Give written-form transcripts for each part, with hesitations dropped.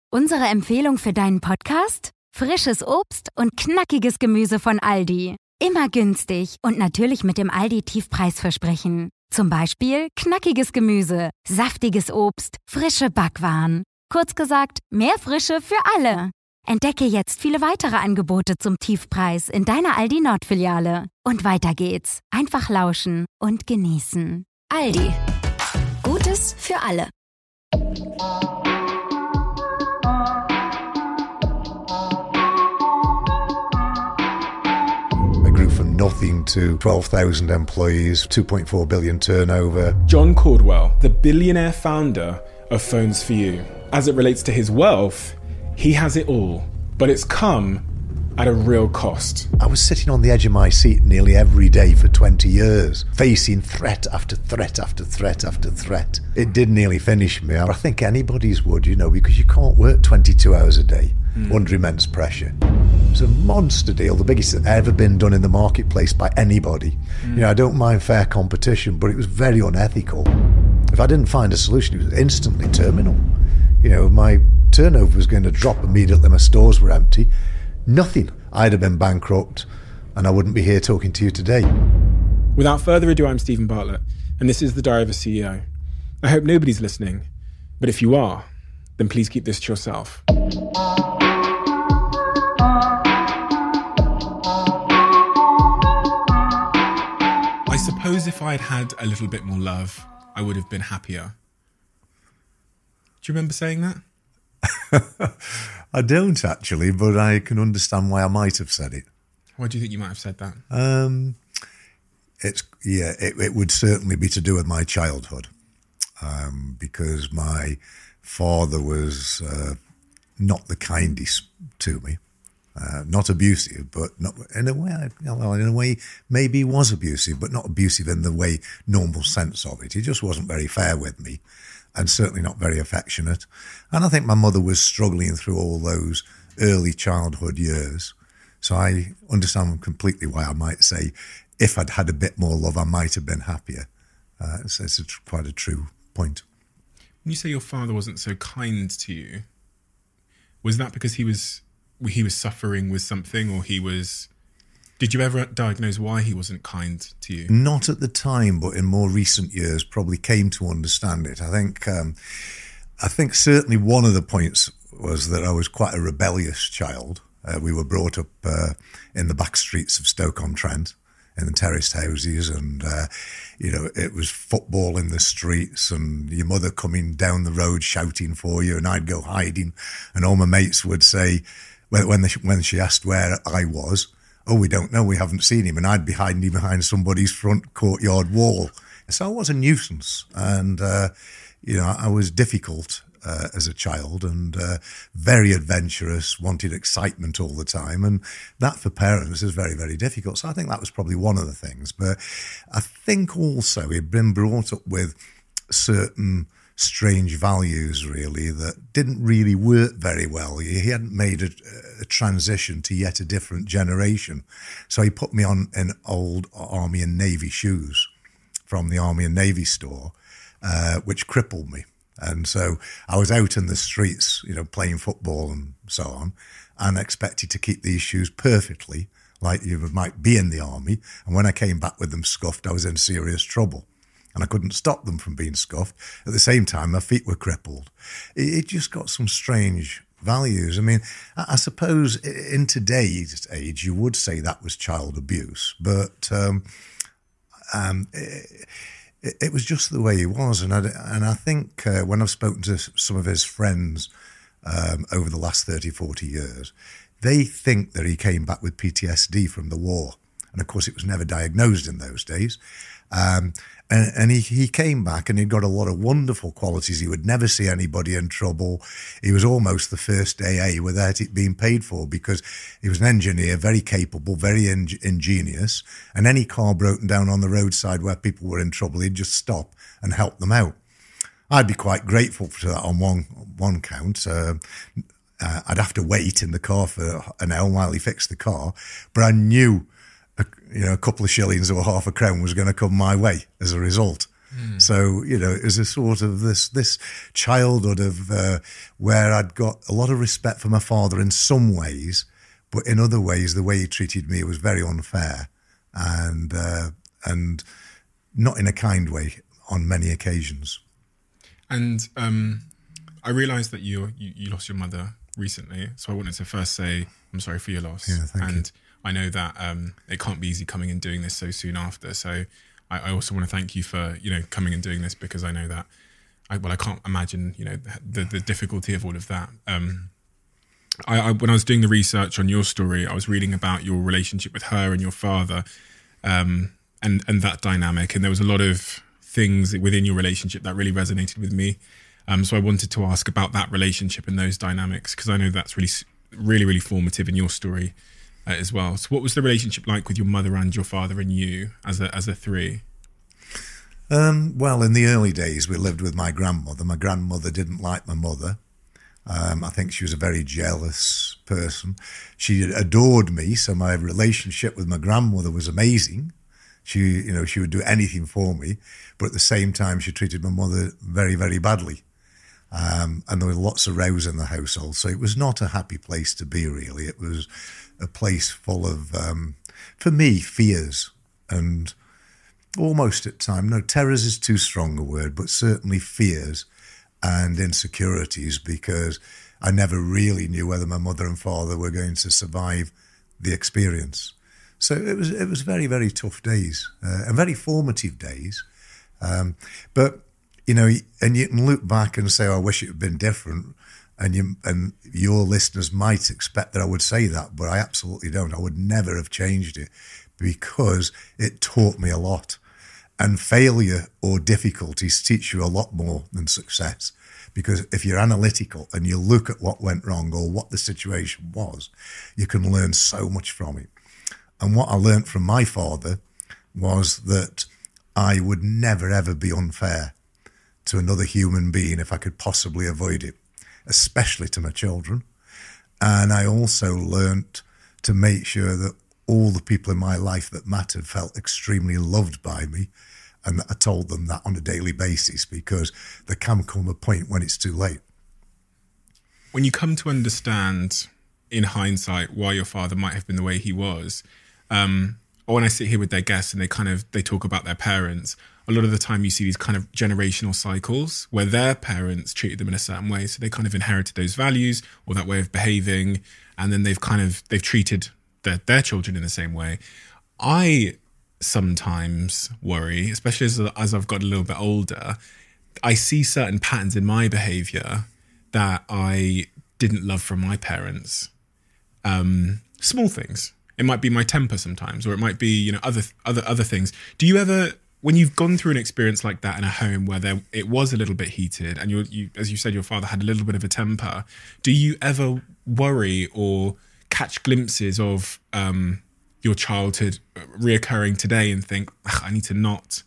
Unsere Empfehlung für deinen Podcast? Frisches Obst und knackiges Gemüse von Aldi. Immer günstig und natürlich mit dem Aldi-Tiefpreisversprechen. Zum Beispiel knackiges Gemüse, saftiges Obst, frische Backwaren. Kurz gesagt, mehr Frische für alle. Entdecke jetzt viele weitere Angebote zum Tiefpreis in deiner Aldi Nord-Filiale. Und weiter geht's. Einfach lauschen und genießen. Aldi. Gutes für alle. From nothing to 12,000 employees, 2.4 billion turnover. John Caldwell, the billionaire founder of Phones For You. As it relates to his wealth, he has it all, but it's come at a real cost. I was sitting on the edge of my seat nearly every day for 20 years, facing threat after threat after threat after threat. It did nearly finish me. I think anybody's would, because you can't work 22 hours a day under immense pressure. It was a monster deal, the biggest that ever been done in the marketplace by anybody. I don't mind fair competition, but it was very unethical. If I didn't find a solution, it was instantly terminal. My turnover was going to drop immediately. My stores were empty. Nothing. I'd have been bankrupt, and I wouldn't be here talking to you today. Without further ado, I'm Stephen Bartlett, and this is The Diary of a CEO. I hope nobody's listening, but if you are, then please keep this to yourself. I suppose if I'd had a little bit more love, I would have been happier. Do you remember saying that? I don't actually, but I can understand why I might have said it. Why do you think you might have said that? It would certainly be to do with my childhood, because my father was not the kindest to me. Not abusive, but not in a way, maybe he was abusive, but not abusive in the way normal sense of it. He just wasn't very fair with me, and certainly not very affectionate. And I think my mother was struggling through all those early childhood years. So I understand completely why I might say, if I'd had a bit more love, I might have been happier. It's quite a true point. When you say your father wasn't so kind to you, was that because he was suffering with something, or did you ever diagnose why he wasn't kind to you? Not at the time, but in more recent years probably came to understand it. I think certainly one of the points was that I was quite a rebellious child. We were brought up in the back streets of Stoke-on-Trent, in the terraced houses, and it was football in the streets, and your mother coming down the road shouting for you, and I'd go hiding, and all my mates would say, when she asked where I was, "Oh, we don't know, we haven't seen him," and I'd be hiding behind somebody's front courtyard wall. So I was a nuisance, and I was difficult as a child, and very adventurous, wanted excitement all the time, and that for parents is very, very difficult. So I think that was probably one of the things. But I think also he'd been brought up with certain strange values, really, that didn't really work very well. He hadn't made a transition to yet a different generation. So he put me on in old Army and Navy shoes from the Army and Navy store, which crippled me. And so I was out in the streets, playing football and so on, and expected to keep these shoes perfectly, like you might be in the army. And when I came back with them scuffed, I was in serious trouble. And I couldn't stop them from being scuffed. At the same time, my feet were crippled. It just got some strange values. I mean, I suppose in today's age, you would say that was child abuse, but it was just the way he was. And I think when I've spoken to some of his friends over the last 30, 40 years, they think that he came back with PTSD from the war. And of course, it was never diagnosed in those days. And he came back and he'd got a lot of wonderful qualities. He would never see anybody in trouble. He was almost the first AA without it being paid for, because he was an engineer, very capable, very ingenious. And any car broken down on the roadside where people were in trouble, he'd just stop and help them out. I'd be quite grateful for that on one count. I'd have to wait in the car for an hour while he fixed the car, but I knew a couple of shillings or half a crown was going to come my way as a result. So, it was a sort of this childhood of where I'd got a lot of respect for my father in some ways, but in other ways, the way he treated me was very unfair and not in a kind way on many occasions. And I realised that you lost your mother recently, so I wanted to first say I'm sorry for your loss. Yeah, thank you. I know that it can't be easy coming and doing this so soon after. So I also want to thank you for coming and doing this, because I know that I can't imagine the difficulty of all of that. When I was doing the research on your story, I was reading about your relationship with her and your father, and that dynamic, and there was a lot of things within your relationship that really resonated with me. So I wanted to ask about that relationship and those dynamics, because I know that's really formative in your story as well. So what was the relationship like with your mother and your father and you as a three? Well, in the early days, we lived with my grandmother. My grandmother didn't like my mother. I think she was a very jealous person. She adored me, so my relationship with my grandmother was amazing. She would do anything for me, but at the same time, she treated my mother very, very badly. And there was lots of rows in the household, so it was not a happy place to be, really. It was a place full of, for me, fears and almost at times, no, terrors is too strong a word, but certainly fears and insecurities, because I never really knew whether my mother and father were going to survive the experience. So it was very, very tough days and very formative days. But, and you can look back and say, oh, I wish it had been different. And your listeners might expect that I would say that, but I absolutely don't. I would never have changed it, because it taught me a lot. And failure or difficulties teach you a lot more than success. Because if you're analytical and you look at what went wrong or what the situation was, you can learn so much from it. And what I learned from my father was that I would never, ever be unfair to another human being if I could possibly avoid it, especially to my children. And I also learned to make sure that all the people in my life that mattered felt extremely loved by me, and that I told them that on a daily basis, because there can come a point when it's too late. When you come to understand, in hindsight, why your father might have been the way he was, or when I sit here with their guests and they talk about their parents, a lot of the time you see these kind of generational cycles where their parents treated them in a certain way, so they kind of inherited those values or that way of behaving, and then they've treated their children in the same way. I sometimes worry, especially as I've got a little bit older, I see certain patterns in my behaviour that I didn't love from my parents. Small things. It might be my temper sometimes, or it might be other things. Do you ever, when you've gone through an experience like that in a home where it was a little bit heated, and you as you said, your father had a little bit of a temper, do you ever worry or catch glimpses of your childhood reoccurring today and think, I need to not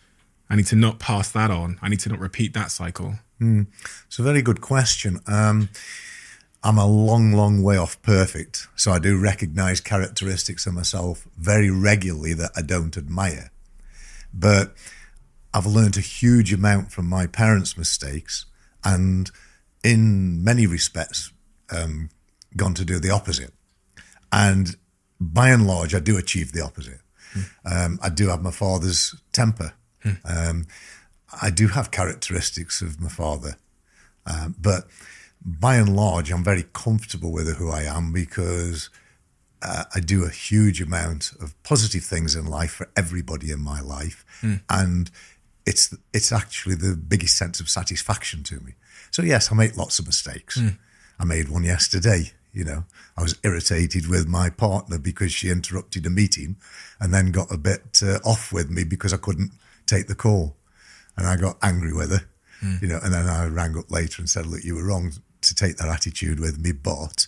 pass that on. I need to not repeat that cycle? It's a very good question. I'm a long, long way off perfect. So I do recognise characteristics of myself very regularly that I don't admire. But I've learned a huge amount from my parents' mistakes, and in many respects gone to do the opposite. And by and large, I do achieve the opposite. I do have my father's temper. I do have characteristics of my father. But by and large, I'm very comfortable with who I am, because I do a huge amount of positive things in life for everybody in my life. And it's actually the biggest sense of satisfaction to me. So yes, I make lots of mistakes. I made one yesterday. I was irritated with my partner because she interrupted a meeting and then got a bit off with me because I couldn't take the call. And I got angry with her, and then I rang up later and said, look, you were wrong to take that attitude with me, but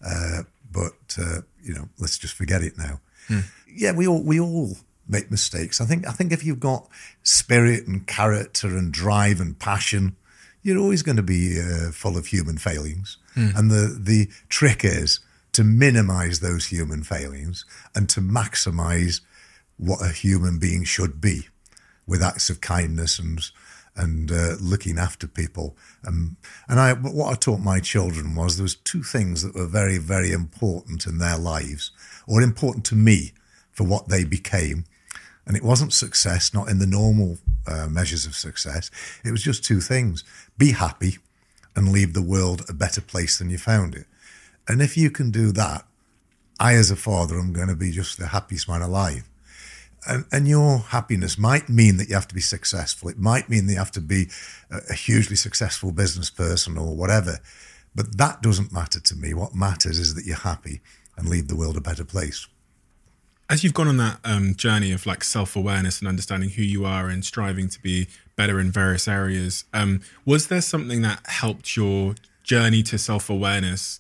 let's just forget it now. Yeah, we all make mistakes. I think if you've got spirit and character and drive and passion, you're always going to be full of human failings. And the trick is to minimize those human failings and to maximize what a human being should be, with acts of kindness and looking after people. What I taught my children was there was two things that were very, very important in their lives, or important to me for what they became. And it wasn't success, not in the normal measures of success. It was just two things: be happy and leave the world a better place than you found it. And if you can do that, I, as a father, am going to be just the happiest man alive. And your happiness might mean that you have to be successful. It might mean that you have to be a hugely successful business person or whatever. But that doesn't matter to me. What matters is that you're happy and leave the world a better place. As you've gone on that journey of like self-awareness and understanding who you are and striving to be better in various areas, was there something that helped your journey to self-awareness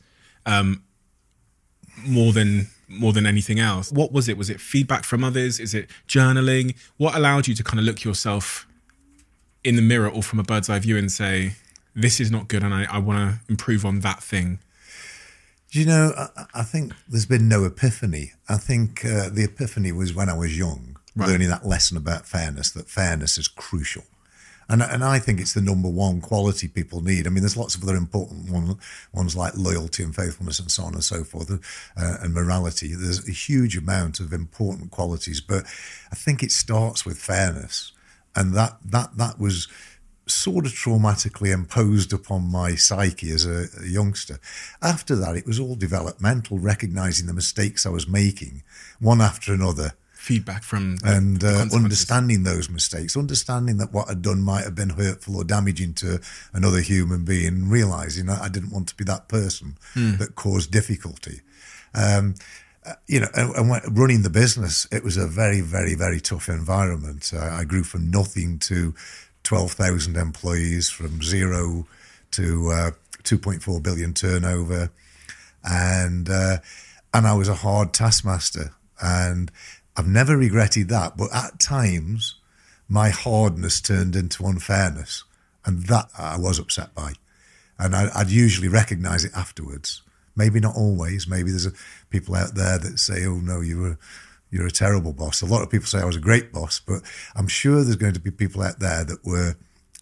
more than anything else? What was it? Was it feedback from others? Is it journaling? What allowed you to kind of look yourself in the mirror or from a bird's eye view and say, this is not good and I want to improve on that thing? You know, I think there's been no epiphany. I think the epiphany was when I was young, learning that lesson about fairness, that fairness is crucial. And I think it's the number one quality people need. I mean, there's lots of other important ones like loyalty and faithfulness and so on and so forth, and morality. There's a huge amount of important qualities, but I think it starts with fairness. And that was sort of traumatically imposed upon my psyche as a youngster. After that, it was all developmental, recognizing the mistakes I was making, one after another. Feedback from and understanding those mistakes, understanding that what I'd done might have been hurtful or damaging to another human being, realizing that I didn't want to be that person that caused difficulty. You know, and running the business, it was a very, very, very tough environment. I grew from nothing to 12,000 employees, from zero to 2.4 billion turnover, and I was a hard taskmaster, and I've never regretted that. But at times, my hardness turned into unfairness, and that I was upset by, and I'd usually recognise it afterwards. Maybe not always. Maybe there's people out there that say, "Oh no, you're a terrible boss." A lot of people say I was a great boss, but I'm sure there's going to be people out there that were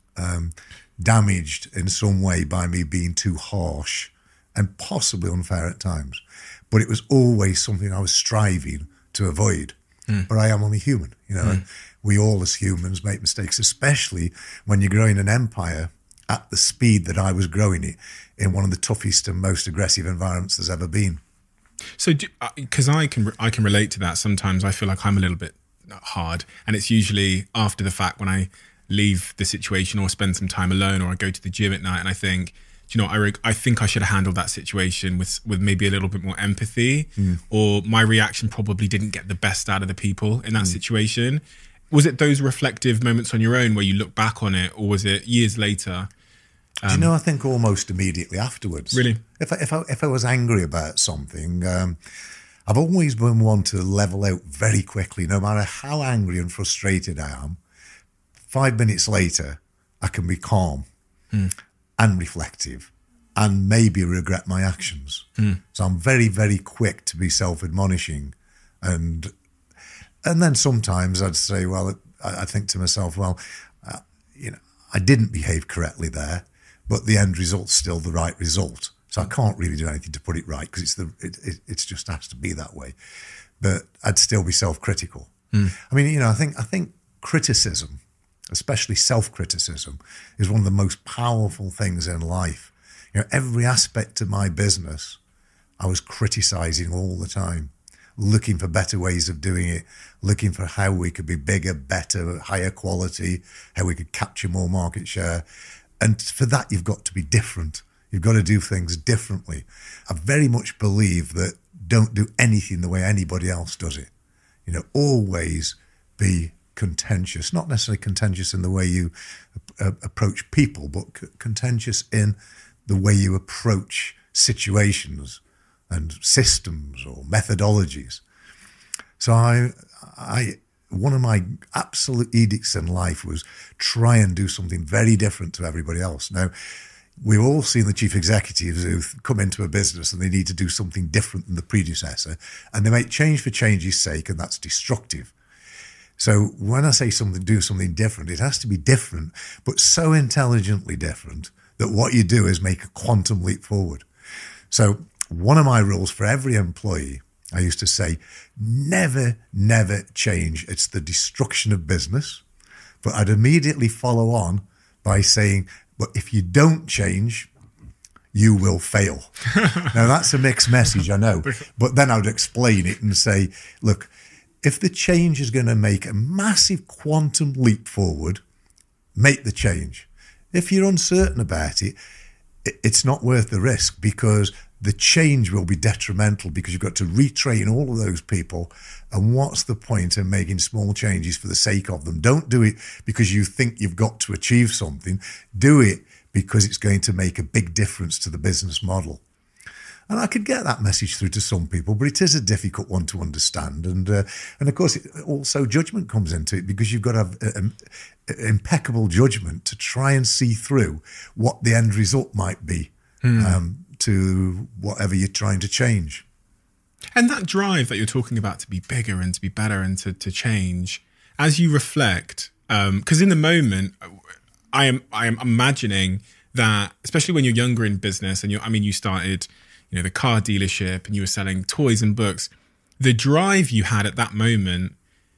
damaged in some way by me being too harsh and possibly unfair at times. But it was always something I was striving to avoid. But I am only human, you know. We all as humans make mistakes, especially when you're growing an empire at the speed that I was growing it in one of the toughest and most aggressive environments there's ever been. So, because I can relate to that. Sometimes I feel like I'm a little bit hard, and it's usually after the fact when I leave the situation or spend some time alone, or I go to the gym at night and I think, do you know, I think I should have handled that situation with maybe a little bit more empathy, or my reaction probably didn't get the best out of the people in that situation. Was it those reflective moments on your own where you look back on it, or was it years later? Do you know, I think almost immediately afterwards. Really? If I was angry about something, I've always been one to level out very quickly, no matter how angry and frustrated I am. 5 minutes later, I can be calm and reflective and maybe regret my actions. So I'm very, very quick to be self-admonishing. And then sometimes I'd say, well, I think to myself, well, you know, I didn't behave correctly there, but the end result's still the right result. So I can't really do anything to put it right, because it's just has to be that way. But I'd still be self-critical. I mean, you know, I think criticism, especially self-criticism, is one of the most powerful things in life. You know, every aspect of my business, I was criticizing all the time, looking for better ways of doing it, looking for how we could be bigger, better, higher quality, how we could capture more market share. And for that, you've got to be different. You've got to do things differently. I very much believe that don't do anything the way anybody else does it. You know, always be contentious, not necessarily contentious in the way you approach people, but contentious in the way you approach situations and systems or methodologies. So one of my absolute edicts in life was try and do something very different to everybody else. Now, we've all seen the chief executives who come into a business and they need to do something different than the predecessor, and they make change for change's sake, and that's destructive. So when I say do something different, it has to be different, but so intelligently different that what you do is make a quantum leap forward. So one of my rules for every employee, I used to say, never change. It's the destruction of business. But I'd immediately follow on by saying, but if you don't change, you will fail. Now, that's a mixed message, I know. But then I would explain it and say, look, if the change is going to make a massive quantum leap forward, make the change. If you're uncertain about it, it's not worth the risk, because the change will be detrimental, because you've got to retrain all of those people. And what's the point in making small changes for the sake of them? Don't do it because you think you've got to achieve something. Do it because it's going to make a big difference to the business model. And I could get that message through to some people, but it is a difficult one to understand. And of course, also judgment comes into it, because you've got to have impeccable judgment to try and see through what the end result might be to whatever you're trying to change. And that drive that you're talking about to be bigger and to be better and to change, as you reflect, because in the moment, I am imagining that, especially when you're younger in business and you started, the car dealership and you were selling toys and books, the drive you had at that moment,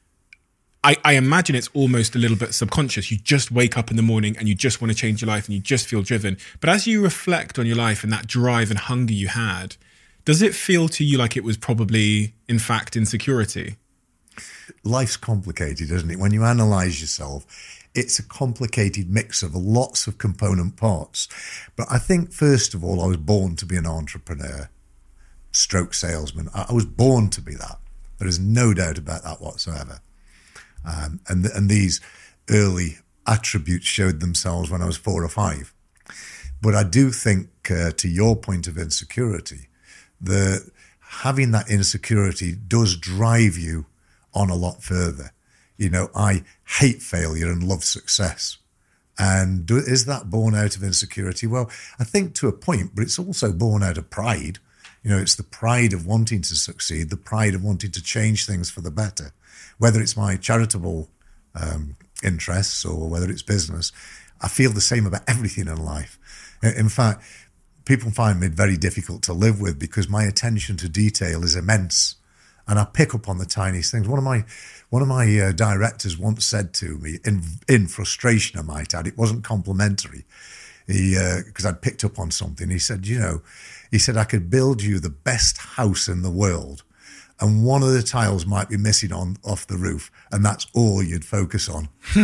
I imagine it's almost a little bit subconscious. You just wake up in the morning and you just want to change your life and you just feel driven. But as you reflect on your life and that drive and hunger you had, does it feel to you like it was probably, in fact, insecurity? Life's complicated, isn't it? When you analyse yourself, it's a complicated mix of lots of component parts. But I think, first of all, I was born to be an entrepreneur, stroke salesman. I was born to be that. There is no doubt about that whatsoever. And these early attributes showed themselves when I was 4 or 5. But I do think, to your point of insecurity, that having that insecurity does drive you on a lot further. I hate failure and love success. And is that born out of insecurity? Well, I think to a point, but it's also born out of pride. It's the pride of wanting to succeed, the pride of wanting to change things for the better. Whether it's my charitable interests or whether it's business, I feel the same about everything in life. In fact, people find me very difficult to live with because my attention to detail is immense, and I pick up on the tiniest things. One of my directors once said to me, in frustration, I might add, it wasn't complimentary, because I'd picked up on something. He said, I could build you the best house in the world, and one of the tiles might be missing off the roof, and that's all you'd focus on.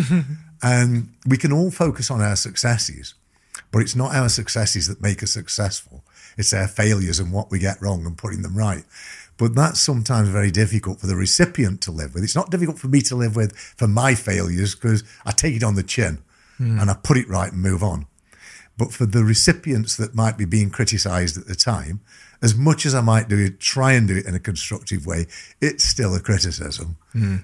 And we can all focus on our successes, but it's not our successes that make us successful. It's our failures and what we get wrong and putting them right. But that's sometimes very difficult for the recipient to live with. It's not difficult for me to live with for my failures, because I take it on the chin and I put it right and move on. But for the recipients that might be being criticised at the time, as much as I might try and do it in a constructive way, it's still a criticism.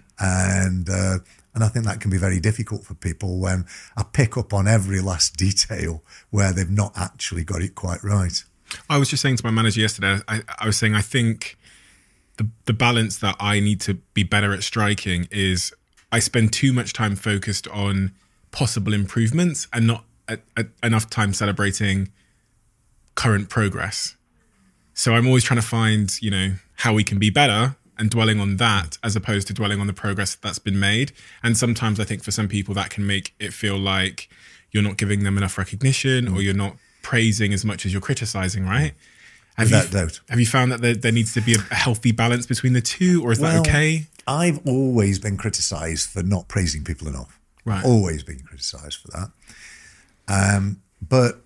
And I think that can be very difficult for people when I pick up on every last detail where they've not actually got it quite right. I was just saying to my manager yesterday, I was saying, I think the balance that I need to be better at striking is I spend too much time focused on possible improvements and not enough time celebrating current progress. So I'm always trying to find, how we can be better and dwelling on that as opposed to dwelling on the progress that's been made. And sometimes I think for some people that can make it feel like you're not giving them enough recognition or you're not praising as much as you're criticizing, right? Without doubt. Have you found that there needs to be a healthy balance between the two, or is that okay? I've always been criticised for not praising people enough. Right. Always been criticised for that. But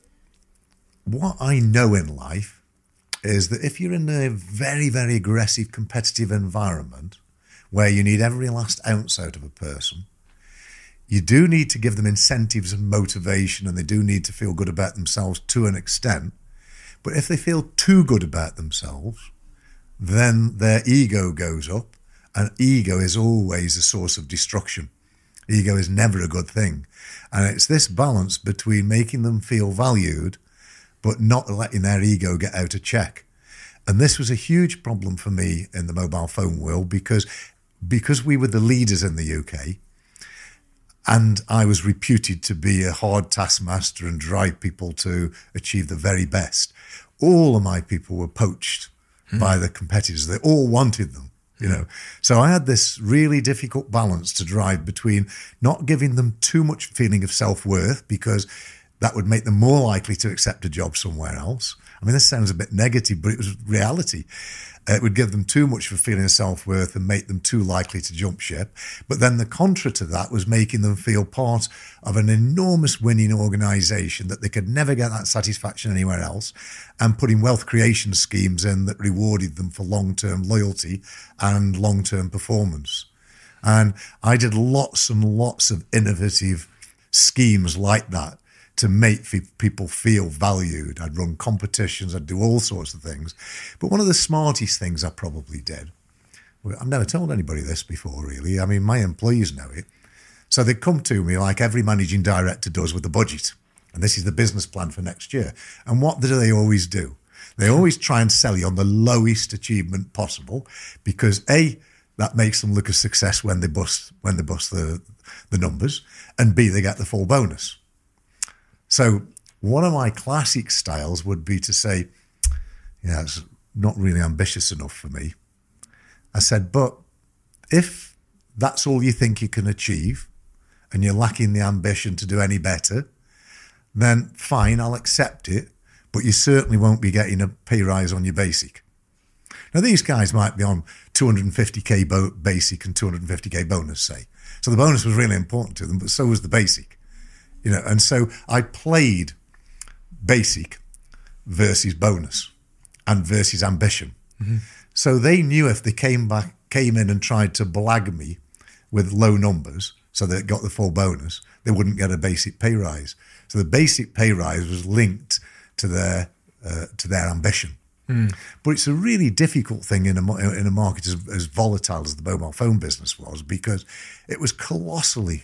what I know in life is that if you're in a very, very aggressive, competitive environment where you need every last ounce out of a person, you do need to give them incentives and motivation, and they do need to feel good about themselves to an extent. But if they feel too good about themselves, then their ego goes up, and ego is always a source of destruction. Ego is never a good thing. And it's this balance between making them feel valued, but not letting their ego get out of check. And this was a huge problem for me in the mobile phone world, because because we were the leaders in the UK, and I was reputed to be a hard taskmaster and drive people to achieve the very best, all of my people were poached by the competitors. They all wanted them, you know. So I had this really difficult balance to drive between not giving them too much feeling of self-worth, because that would make them more likely to accept a job somewhere else. I mean, this sounds a bit negative, but it was reality. It would give them too much of a feeling of self-worth and make them too likely to jump ship. But then the contra to that was making them feel part of an enormous winning organisation that they could never get that satisfaction anywhere else, and putting wealth creation schemes in that rewarded them for long-term loyalty and long-term performance. And I did lots and lots of innovative schemes like that to make people feel valued. I'd run competitions, I'd do all sorts of things. But one of the smartest things I probably did, I've never told anybody this before really, I mean, my employees know it. So they'd come to me like every managing director does with the budget. And this is the business plan for next year. And what do they always do? They always try and sell you on the lowest achievement possible, because A, that makes them look a success when they bust the numbers, and B, they get the full bonus. So one of my classic styles would be to say, yeah, it's not really ambitious enough for me. I said, but if that's all you think you can achieve and you're lacking the ambition to do any better, then fine, I'll accept it, but you certainly won't be getting a pay rise on your basic. Now, these guys might be on 250k basic and 250k bonus, say. So the bonus was really important to them, but so was the basic. You know, and so I played basic versus bonus and versus ambition. Mm-hmm. So they knew if they came in and tried to blag me with low numbers so they got the full bonus, they wouldn't get a basic pay rise. So the basic pay rise was linked to their ambition. Mm. But it's a really difficult thing in a market as volatile as the mobile phone business was, because it was colossally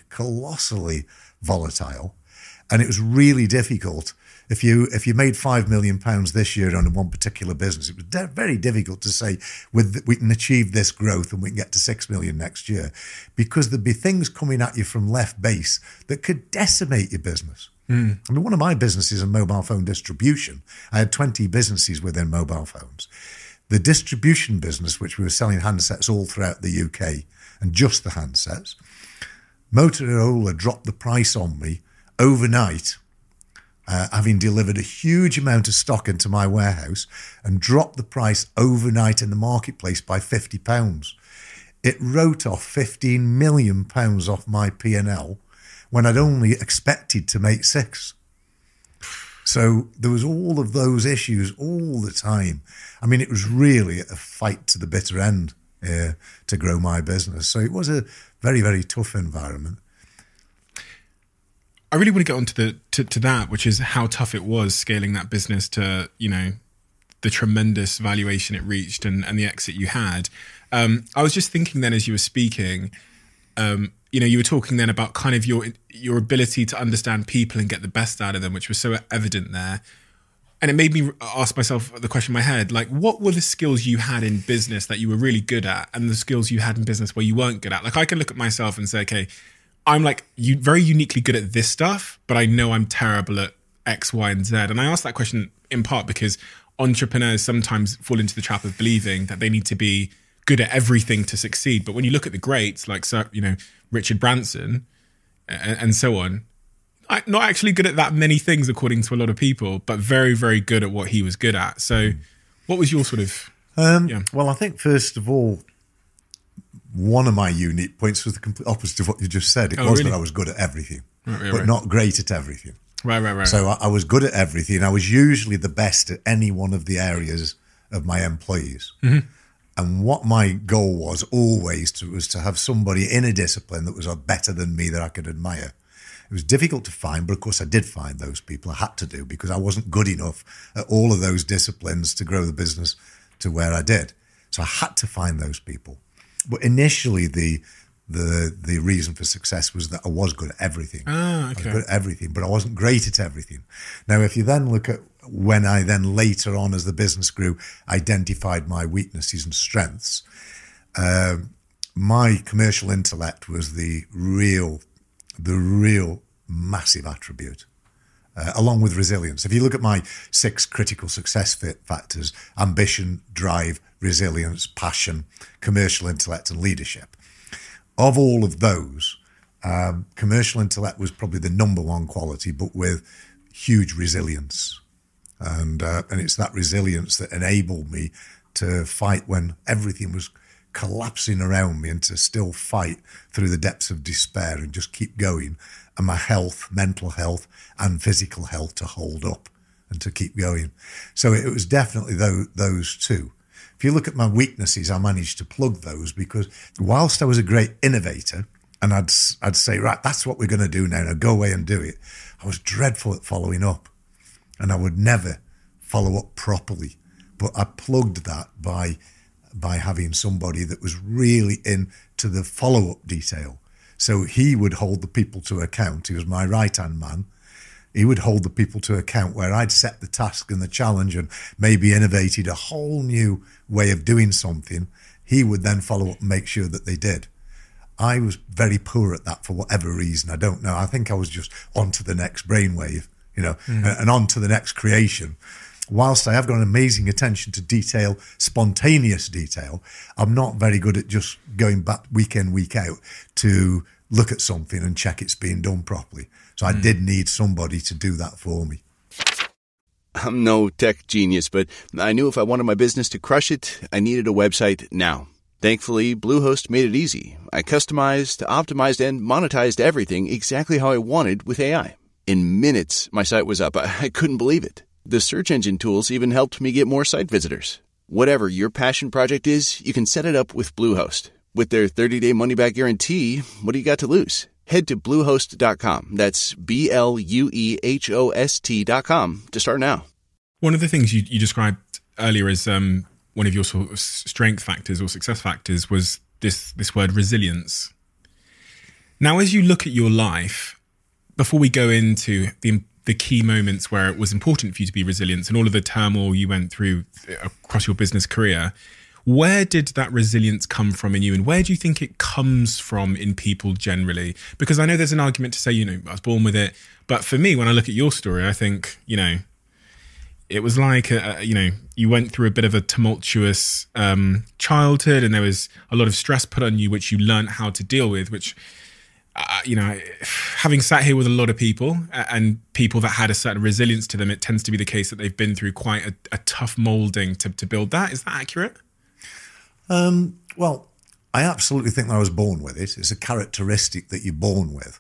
volatile, and it was really difficult. If you made £5 million this year on one particular business, it was very difficult to say we can achieve this growth and we can get to 6 million next year, because there'd be things coming at you from left base that could decimate your business. Mm. I mean, one of my businesses is mobile phone distribution. I had 20 businesses within mobile phones. The distribution business, which we were selling handsets all throughout the UK, and just the handsets, Motorola dropped the price on me overnight, having delivered a huge amount of stock into my warehouse, and dropped the price overnight in the marketplace by £50. It wrote off £15 million off my P&L when I'd only expected to make 6. So there was all of those issues all the time. I mean, it was really a fight to the bitter end to grow my business. So it was a very, very tough environment. I really want to get on to that, which is how tough it was scaling that business to, you know, the tremendous valuation it reached and the exit you had. I was just thinking then as you were speaking, you know, you were talking then about kind of your ability to understand people and get the best out of them, which was so evident there. And it made me ask myself the question in my head, like, what were the skills you had in business that you were really good at, and the skills you had in business where you weren't good at? Like, I can look at myself and say, okay, I'm like very uniquely good at this stuff, but I know I'm terrible at X, Y, and Z. And I asked that question in part because entrepreneurs sometimes fall into the trap of believing that they need to be good at everything to succeed. But when you look at the greats, like, you know, Richard Branson and so on, not actually good at that many things according to a lot of people, but very, very good at what he was good at. So what was your sort of... Well, I think first of all, one of my unique points was the complete opposite of what you just said. It was really? That I was good at everything, but not great at everything. Right. So I was good at everything. I was usually the best at any one of the areas of my employees. Mm-hmm. And what my goal was always was to have somebody in a discipline that was better than me that I could admire. It was difficult to find, but of course I did find those people. I had to do, because I wasn't good enough at all of those disciplines to grow the business to where I did. So I had to find those people. But initially the reason for success was that I was good at everything. Okay. I was good at everything, but I wasn't great at everything. Now, if you then look at when I then later on, as the business grew, identified my weaknesses and strengths, my commercial intellect was the real massive attribute, along with resilience. If you look at my 6 critical success factors: ambition, drive, resilience, passion, commercial intellect, and leadership. Of all of those, commercial intellect was probably the number one quality, but with huge resilience. And it's that resilience that enabled me to fight when everything was collapsing around me, and to still fight through the depths of despair and just keep going. And my health, mental health and physical health, to hold up and to keep going. So it was definitely those two. If you look at my weaknesses, I managed to plug those, because whilst I was a great innovator, and I'd say, right, that's what we're going to do now, go away and do it, I was dreadful at following up, and I would never follow up properly. But I plugged that by having somebody that was really into the follow-up detail. So he would hold the people to account. He was my right-hand man. He would hold the people to account, where I'd set the task and the challenge and maybe innovated a whole new way of doing something. He would then follow up and make sure that they did. I was very poor at that for whatever reason. I don't know. I think I was just on to the next brainwave, and on to the next creation. Whilst I have got an amazing attention to detail, spontaneous detail, I'm not very good at just going back week in, week out to look at something and check it's being done properly. So I did need somebody to do that for me. I'm no tech genius, but I knew if I wanted my business to crush it, I needed a website now. Thankfully, Bluehost made it easy. I customized, optimized, and monetized everything exactly how I wanted with AI. In minutes, my site was up. I couldn't believe it. The search engine tools even helped me get more site visitors. Whatever your passion project is, you can set it up with Bluehost. With their 30-day money-back guarantee, what do you got to lose? Head to Bluehost.com. That's BLUEHOST.com to start now. One of the things you described earlier as one of your sort of strength factors or success factors was this word resilience. Now, as you look at your life, before we go into the key moments where it was important for you to be resilient and all of the turmoil you went through across your business career, where did that resilience come from in you, and where do you think it comes from in people generally? Because I know there's an argument to say, I was born with it. But for me, when I look at your story, I think, it was like, you went through a bit of a tumultuous childhood, and there was a lot of stress put on you, which you learned how to deal with, which, having sat here with a lot of people and people that had a certain resilience to them, it tends to be the case that they've been through quite a tough molding to build that. Is that accurate? Well, I absolutely think that I was born with it. It's a characteristic that you're born with.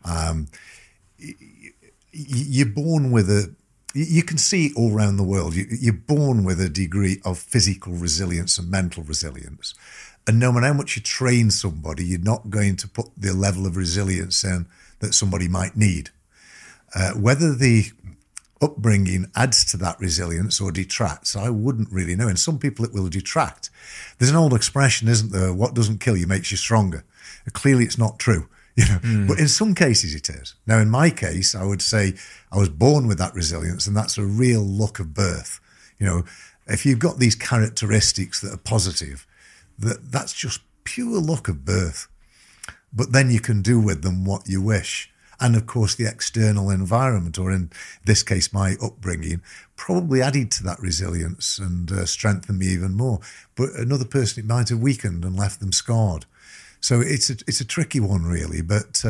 You're born with you can see it all around the world. You're born with a degree of physical resilience and mental resilience. And no matter how much you train somebody, you're not going to put the level of resilience in that somebody might need. Whether the upbringing adds to that resilience or detracts, I wouldn't really know. And some people it will detract. There's an old expression, isn't there? What doesn't kill you makes you stronger. Clearly it's not true, but in some cases it is. Now, in my case, I would say I was born with that resilience, and that's a real luck of birth. If you've got these characteristics that are positive, that's just pure luck of birth. But then you can do with them what you wish. And of course, the external environment, or in this case, my upbringing, probably added to that resilience and strengthened me even more. But another person, it might have weakened and left them scarred. So it's a tricky one, really. But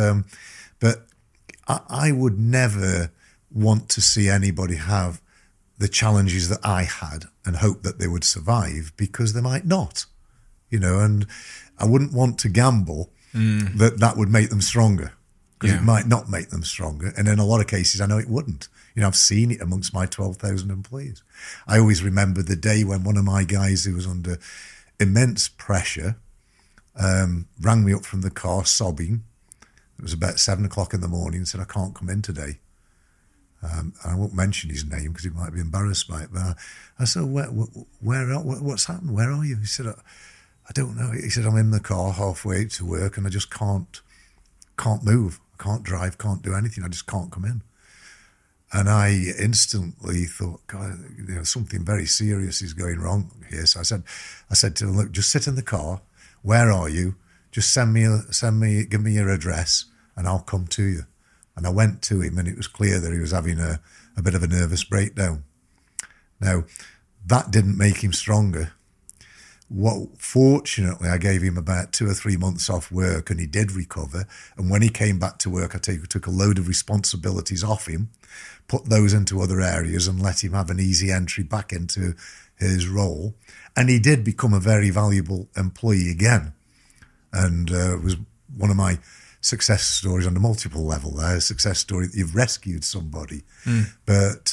I would never want to see anybody have the challenges that I had and hope that they would survive, because they might not. And I wouldn't want to gamble that would make them stronger, because it might not make them stronger. And in a lot of cases, I know it wouldn't. I've seen it amongst my 12,000 employees. I always remember the day when one of my guys who was under immense pressure rang me up from the car sobbing. It was about 7 o'clock in the morning and said, "I can't come in today." I won't mention his name because he might be embarrassed by it. But I said, what's happened? Where are you? He said, I don't know. He said, I'm in the car halfway to work and I just can't move. I can't drive, can't do anything. I just can't come in. And I instantly thought, God, something very serious is going wrong here. So I said to him, look, just sit in the car. Where are you? Just give me your address and I'll come to you. And I went to him, and it was clear that he was having a bit of a nervous breakdown. Now, that didn't make him stronger. Fortunately, I gave him about 2 or 3 months off work, and he did recover. And when he came back to work, I took a load of responsibilities off him, put those into other areas, and let him have an easy entry back into his role. And he did become a very valuable employee again. And it was one of my success stories on a multiple level. A success story that you've rescued somebody. But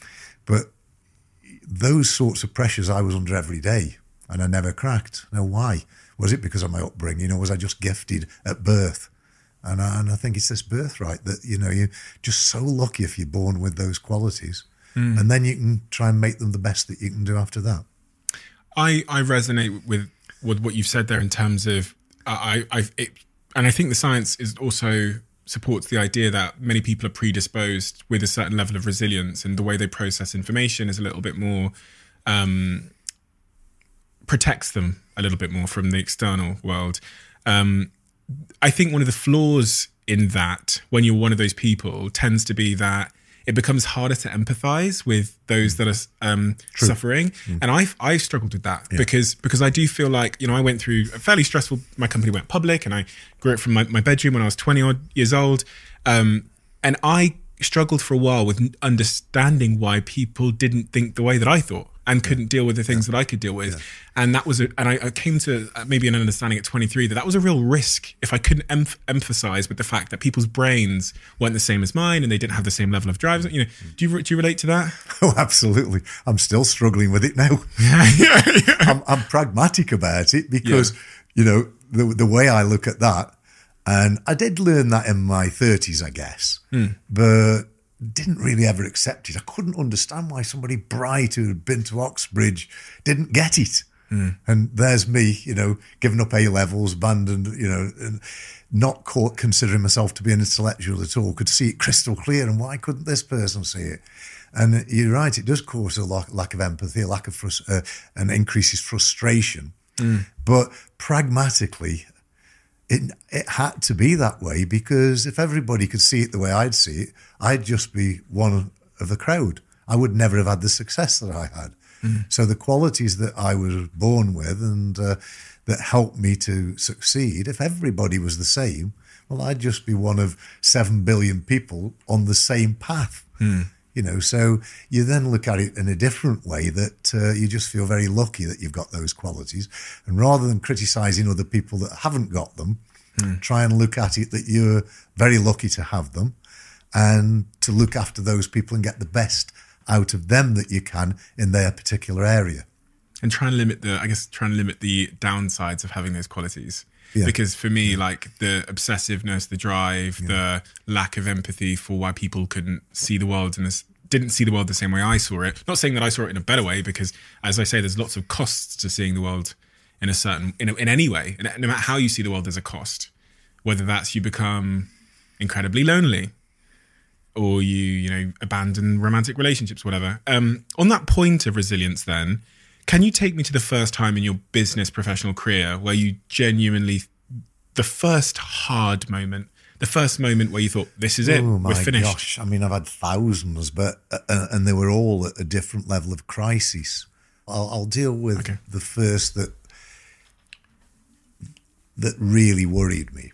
those sorts of pressures I was under every day, and I never cracked. Now, why? Was it because of my upbringing, or was I just gifted at birth? And I think it's this birthright that, you're just so lucky if you're born with those qualities. And then you can try and make them the best that you can do after that. I resonate with what you've said there in terms of, and I think the science is also supports the idea that many people are predisposed with a certain level of resilience, and the way they process information is a little bit more, protects them a little bit more from the external world. I think one of the flaws in that, when you're one of those people, tends to be that it becomes harder to empathize with those that are suffering. And I've struggled with that because I do feel like, I went through a fairly stressful, my company went public, and I grew up from my bedroom when I was 20 odd years old. And I struggled for a while with understanding why people didn't think the way that I thought and couldn't deal with the things that I could deal with. And that was, and I came to maybe an understanding at 23 that was a real risk if I couldn't emphasize with the fact that people's brains weren't the same as mine and they didn't have the same level of drive. Do you relate to that? Oh, absolutely. I'm still struggling with it now. I'm pragmatic about it because, the way I look at that, and I did learn that in my 30s, I guess, but didn't really ever accept it. I couldn't understand why somebody bright who had been to Oxbridge didn't get it. And there's me, giving up A-levels, abandoned, and not considering myself to be an intellectual at all, could see it crystal clear, and why couldn't this person see it? And you're right, it does cause a lack of empathy, a lack of and increases frustration. But pragmatically, it had to be that way, because if everybody could see it the way I'd see it, I'd just be one of the crowd. I would never have had the success that I had. So the qualities that I was born with and that helped me to succeed, if everybody was the same, well, I'd just be one of 7 billion people on the same path. So you then look at it in a different way, that you just feel very lucky that you've got those qualities. And rather than criticising other people that haven't got them, try and look at it that you're very lucky to have them, and to look after those people and get the best out of them that you can in their particular area. And try and limit the downsides of having those qualities. Because for me, like the obsessiveness, the drive, the lack of empathy for why people didn't see the world the same way I saw it. Not saying that I saw it in a better way, because as I say, there's lots of costs to seeing the world in any way. And no matter how you see the world, there's a cost. Whether that's you become incredibly lonely, or you abandon romantic relationships, whatever. On that point of resilience then, can you take me to the first time in your business professional career where you genuinely, the first hard moment, the first moment where you thought, this is it, we're finished? Gosh, I mean, I've had thousands, but and they were all at a different level of crisis. I'll deal with the first that really worried me.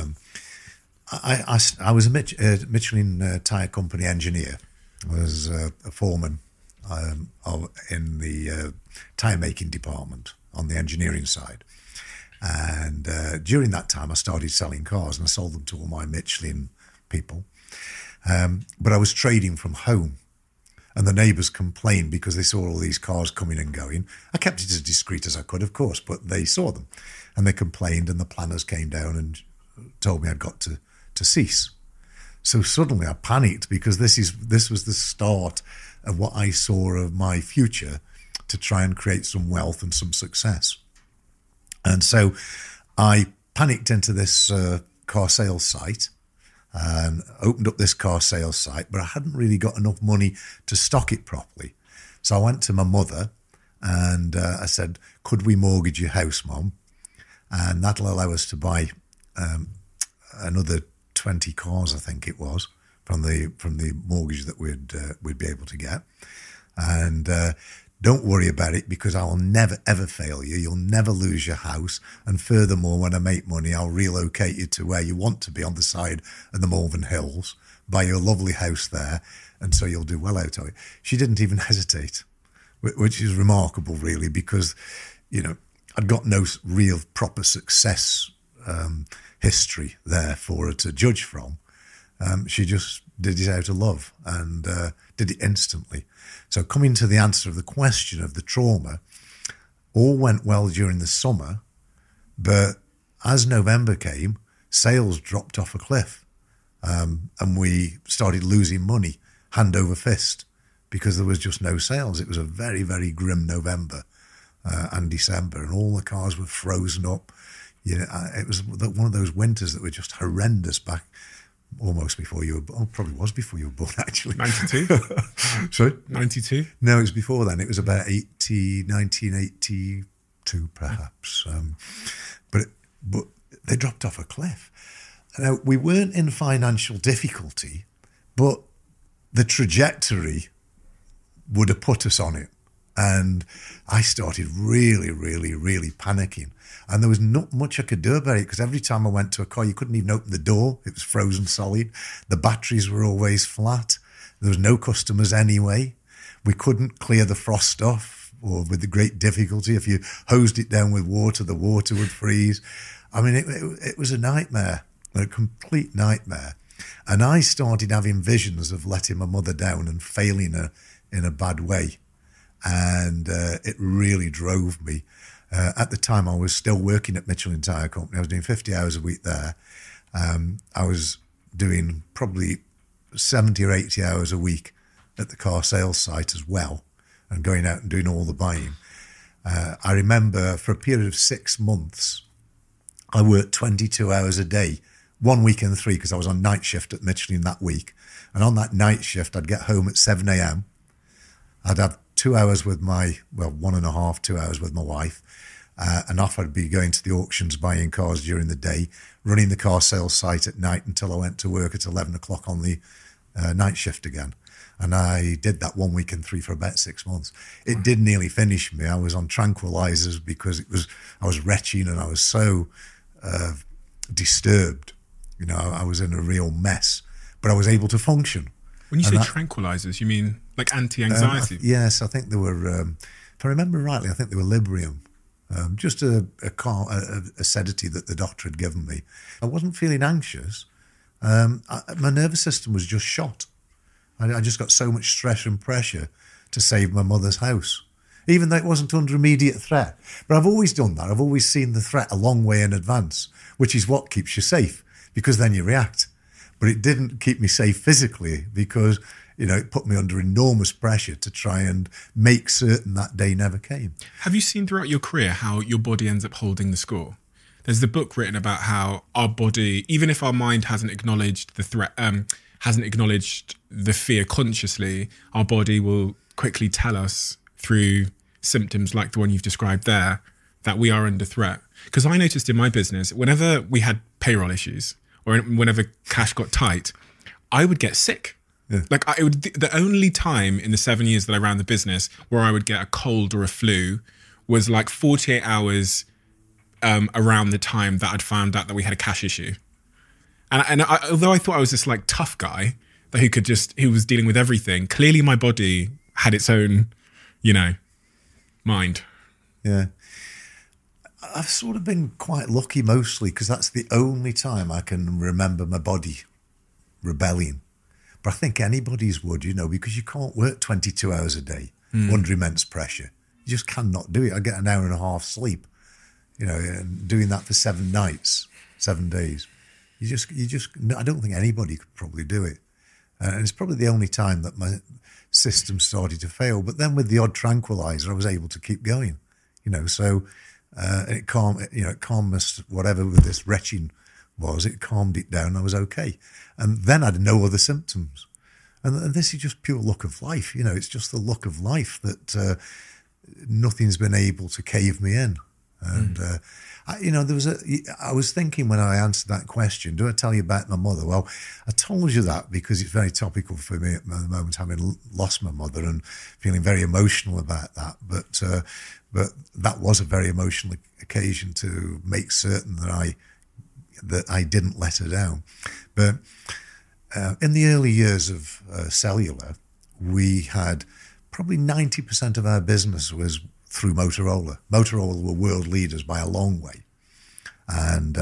I was a Michelin tire company engineer. I was a foreman in the tire making department on the engineering side. And during that time, I started selling cars, and I sold them to all my Michelin people. But I was trading from home, and the neighbours complained because they saw all these cars coming and going. I kept it as discreet as I could, of course, but they saw them, and they complained, and the planners came down and told me I'd got to cease. So suddenly I panicked, because this was the start of what I saw of my future, to try and create some wealth and some success. And so I panicked into this car sales site and opened up this car sales site, but I hadn't really got enough money to stock it properly. So I went to my mother and I said, could we mortgage your house, Mum? and that'll allow us to buy another 20 cars, I think it was, from the mortgage that we'd be able to get. And don't worry about it, because I'll never, ever fail you. You'll never lose your house. And furthermore, when I make money, I'll relocate you to where you want to be on the side of the Malvern Hills, buy you a lovely house there, and so you'll do well out of it. She didn't even hesitate, which is remarkable, really, because, I'd got no real proper success history there for her to judge from. She just did it out of love and did it instantly. So coming to the answer of the question of the trauma, all went well during the summer, but as November came, sales dropped off a cliff, and we started losing money hand over fist because there was just no sales. It was a very, very grim November and December, and all the cars were frozen up. It was one of those winters that were just horrendous back almost before you were born. Oh, probably was before you were born, actually. 92? Sorry? 92? No, it was before then. It was about 1982, perhaps. But they dropped off a cliff. Now, we weren't in financial difficulty, but the trajectory would have put us on it. And I started really, really, really panicking. And there was not much I could do about it, because every time I went to a car, you couldn't even open the door. It was frozen solid. The batteries were always flat. There was no customers anyway. We couldn't clear the frost off, or with the great difficulty. If you hosed it down with water, the water would freeze. I mean, it was a nightmare, a complete nightmare. And I started having visions of letting my mother down and failing her in a bad way. And it really drove me. At the time, I was still working at Michelin Tyre Company. I was doing 50 hours a week there. I was doing probably 70 or 80 hours a week at the car sales site as well, and going out and doing all the buying. I remember for a period of 6 months, I worked 22 hours a day, 1 week in 3, because I was on night shift at Michelin that week. And on that night shift, I'd get home at 7 a.m. I'd have 2 hours with 1.5, 2 hours with my wife. And off I'd be going to the auctions, buying cars during the day, running the car sales site at night until I went to work at 11 o'clock on the night shift again. And I did that 1 week in 3 for about 6 months. It did nearly finish me. I was on tranquilizers because I was retching and I was so disturbed. I was in a real mess, but I was able to function. When you say tranquilizers, you mean like anti-anxiety? Yes, I think they were, if I remember rightly, I think they were Librium. Just a sedative that the doctor had given me. I wasn't feeling anxious. My nervous system was just shot. I just got so much stress and pressure to save my mother's house, even though it wasn't under immediate threat. But I've always done that. I've always seen the threat a long way in advance, which is what keeps you safe, because then you react. But it didn't keep me safe physically, because it put me under enormous pressure to try and make certain that day never came. Have you seen throughout your career how your body ends up holding the score? There's the book written about how our body, even if our mind hasn't acknowledged the threat, hasn't acknowledged the fear consciously, our body will quickly tell us through symptoms like the one you've described there that we are under threat. Because I noticed in my business, whenever we had payroll issues or whenever cash got tight, I would get sick. Yeah. Like the only time in the 7 years that I ran the business where I would get a cold or a flu was like 48 hours around the time that I'd found out that we had a cash issue. And although I thought I was this like tough guy who was dealing with everything, clearly my body had its own, mind. Yeah. I've sort of been quite lucky mostly, because that's the only time I can remember my body rebelling. But I think anybody's would, because you can't work 22 hours a day under immense pressure. You just cannot do it. I get an hour and a half sleep, and doing that for 7 nights, 7 days. I don't think anybody could probably do it. And it's probably the only time that my system started to fail. But then with the odd tranquilizer, I was able to keep going, so it calmed us, whatever with this retching was, it calmed it down. I was okay. And then I had no other symptoms. And this is just pure luck of life. It's just the luck of life that nothing's been able to cave me in. And, I was thinking when I answered that question, do I tell you about my mother? Well, I told you that because it's very topical for me at the moment, having lost my mother and feeling very emotional about that. But that was a very emotional occasion to make certain that I didn't let her down. But in the early years of cellular, we had probably 90% of our business was through Motorola. Motorola were world leaders by a long way. And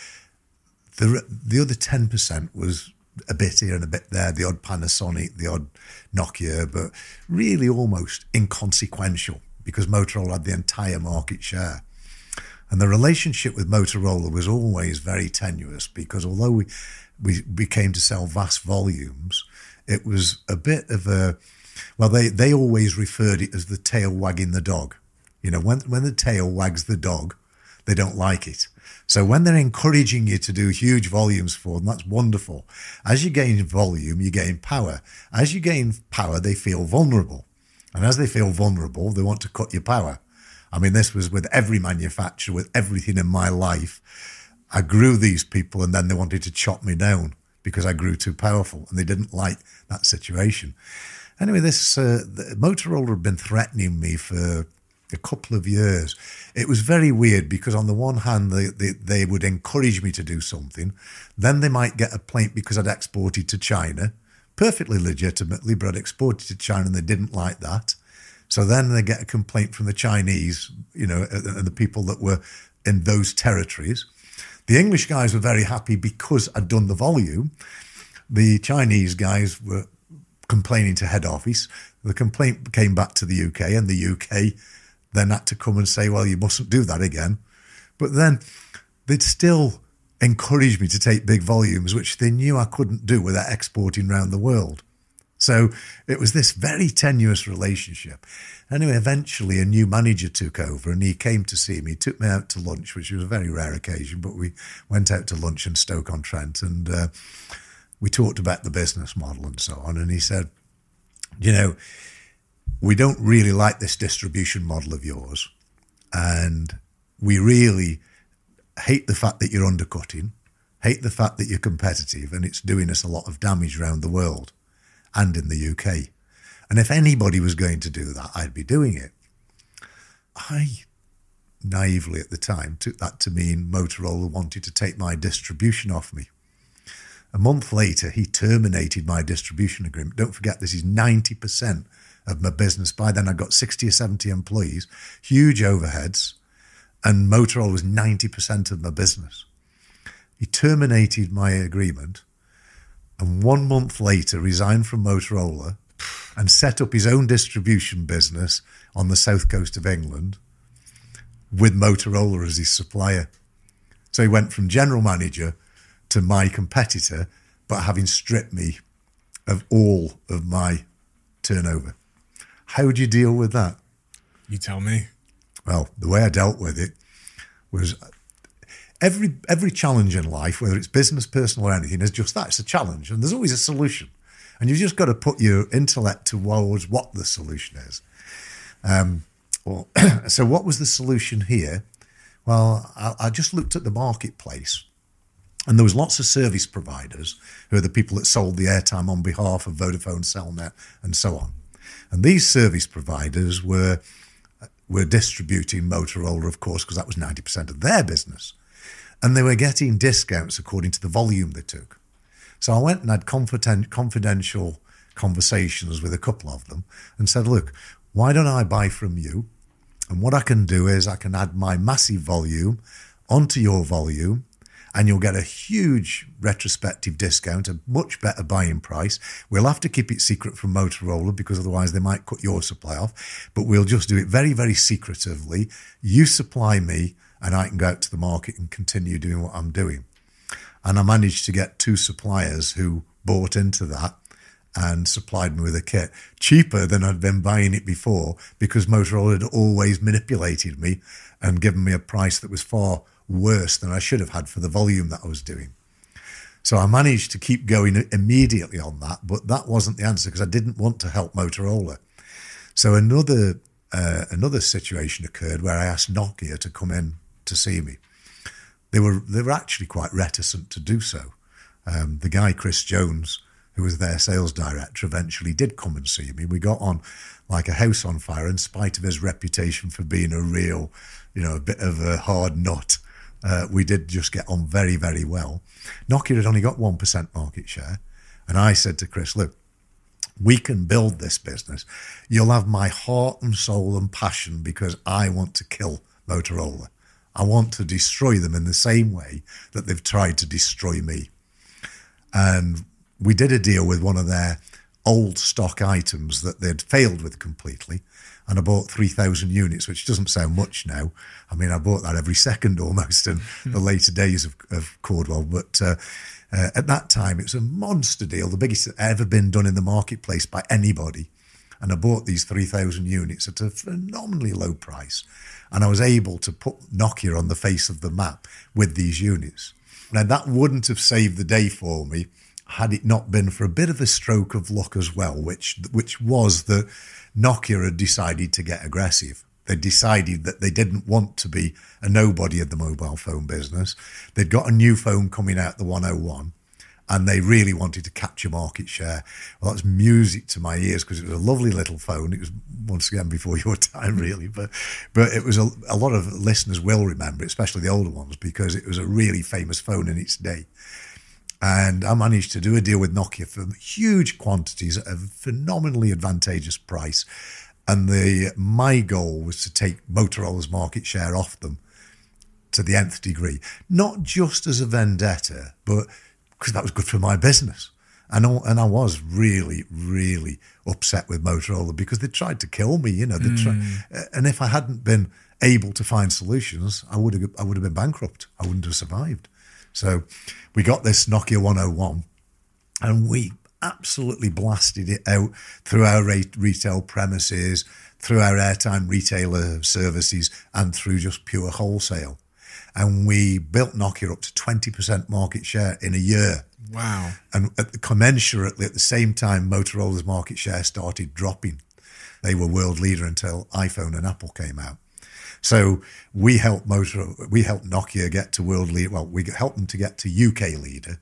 the other 10% was a bit here and a bit there, the odd Panasonic, the odd Nokia, but really almost inconsequential because Motorola had the entire market share. And the relationship with Motorola was always very tenuous because although we came to sell vast volumes, it was a bit of a, well, they always referred it as the tail wagging the dog. You know, when the tail wags the dog, they don't like it. So when they're encouraging you to do huge volumes for them, that's wonderful. As you gain volume, you gain power. As you gain power, they feel vulnerable. And as they feel vulnerable, they want to cut your power. I mean, this was with every manufacturer, with everything in my life. I grew these people and then they wanted to chop me down because I grew too powerful and they didn't like that situation. Anyway, this Motorola had been threatening me for a couple of years. It was very weird because on the one hand, they would encourage me to do something. Then they might get a plaint because I'd exported to China, perfectly legitimately, but I'd exported to China and they didn't like that. So then they get a complaint from the Chinese, you know, and the people that were in those territories. The English guys were very happy because I'd done the volume. The Chinese guys were complaining to head office. The complaint came back to the UK and the UK then had to come and say, well, you mustn't do that again. But then they'd still encourage me to take big volumes, which they knew I couldn't do without exporting around the world. So it was this very tenuous relationship. Anyway, eventually a new manager took over and he came to see me, took me out to lunch, which was a very rare occasion, but we went out to lunch in Stoke-on-Trent and we talked about the business model and so on. And he said, you know, we don't really like this distribution model of yours. And we really hate the fact that you're undercutting, hate the fact that you're competitive, and it's doing us a lot of damage around the world and in the UK. And if anybody was going to do that, I'd be doing it. I naively at the time took that to mean Motorola wanted to take my distribution off me. A month later, he terminated my distribution agreement. Don't forget, this is 90% of my business. By then, I got 60 or 70 employees, huge overheads, and Motorola was 90% of my business. He terminated my agreement and 1 month later resigned from Motorola and set up his own distribution business on the south coast of England with Motorola as his supplier. So he went from general manager to my competitor, but having stripped me of all of my turnover. How would you deal with that? You tell me. Well, the way I dealt with it was every challenge in life, whether it's business, personal or anything, is just that. It's a challenge and there's always a solution. And you've just got to put your intellect towards what the solution is. So what was the solution here? Well, I just looked at the marketplace and there was lots of service providers who are the people that sold the airtime on behalf of Vodafone, Cellnet and so on. And these service providers were distributing Motorola, of course, because that was 90% of their business. And they were getting discounts according to the volume they took. So I went and had confidential conversations with a couple of them and said, look, why don't I buy from you? And what I can do is I can add my massive volume onto your volume and you'll get a huge retrospective discount, a much better buying price. We'll have to keep it secret from Motorola because otherwise they might cut your supply off, but we'll just do it very, very secretively. You supply me and I can go out to the market and continue doing what I'm doing. And I managed to get 2 suppliers who bought into that and supplied me with a kit cheaper than I'd been buying it before because Motorola had always manipulated me and given me a price that was far worse than I should have had for the volume that I was doing. So I managed to keep going immediately on that, but that wasn't the answer because I didn't want to help Motorola. So another another situation occurred where I asked Nokia to come in to see me. They were actually quite reticent to do so. The guy, Chris Jones, who was their sales director, eventually did come and see me. We got on like a house on fire in spite of his reputation for being a real, a bit of a hard nut. We did just get on very, very well. Nokia had only got 1% market share. And I said to Chris, look, we can build this business. You'll have my heart and soul and passion because I want to kill Motorola. I want to destroy them in the same way that they've tried to destroy me. And we did a deal with one of their old stock items that they'd failed with completely. And I bought 3,000 units, which doesn't sound much now. I mean, I bought that every second almost in the later days of Cordwell. But at that time, it was a monster deal, the biggest that ever been done in the marketplace by anybody. And I bought these 3,000 units at a phenomenally low price. And I was able to put Nokia on the face of the map with these units. Now, that wouldn't have saved the day for me had it not been for a bit of a stroke of luck as well, which was that Nokia had decided to get aggressive. They decided that they didn't want to be a nobody in the mobile phone business. They'd got a new phone coming out, the 101, and they really wanted to capture market share. Well, that's music to my ears because it was a lovely little phone. It was, once again, before your time, really. But it was a lot of listeners will remember it, especially the older ones, because it was a really famous phone in its day. And I managed to do a deal with Nokia for huge quantities at a phenomenally advantageous price. And my goal was to take Motorola's market share off them to the nth degree. Not just as a vendetta, but because that was good for my business. And I was really, really upset with Motorola because they tried to kill me, and if I hadn't been able to find solutions, I would have been bankrupt. I wouldn't have survived. So we got this Nokia 101 and we absolutely blasted it out through our retail premises, through our airtime retailer services and through just pure wholesale. And we built Nokia up to 20% market share in a year. Wow. And commensurately at the same time, Motorola's market share started dropping. They were world leader until iPhone and Apple came out. So we helped Nokia get to world leader. Well, we helped them to get to UK leader,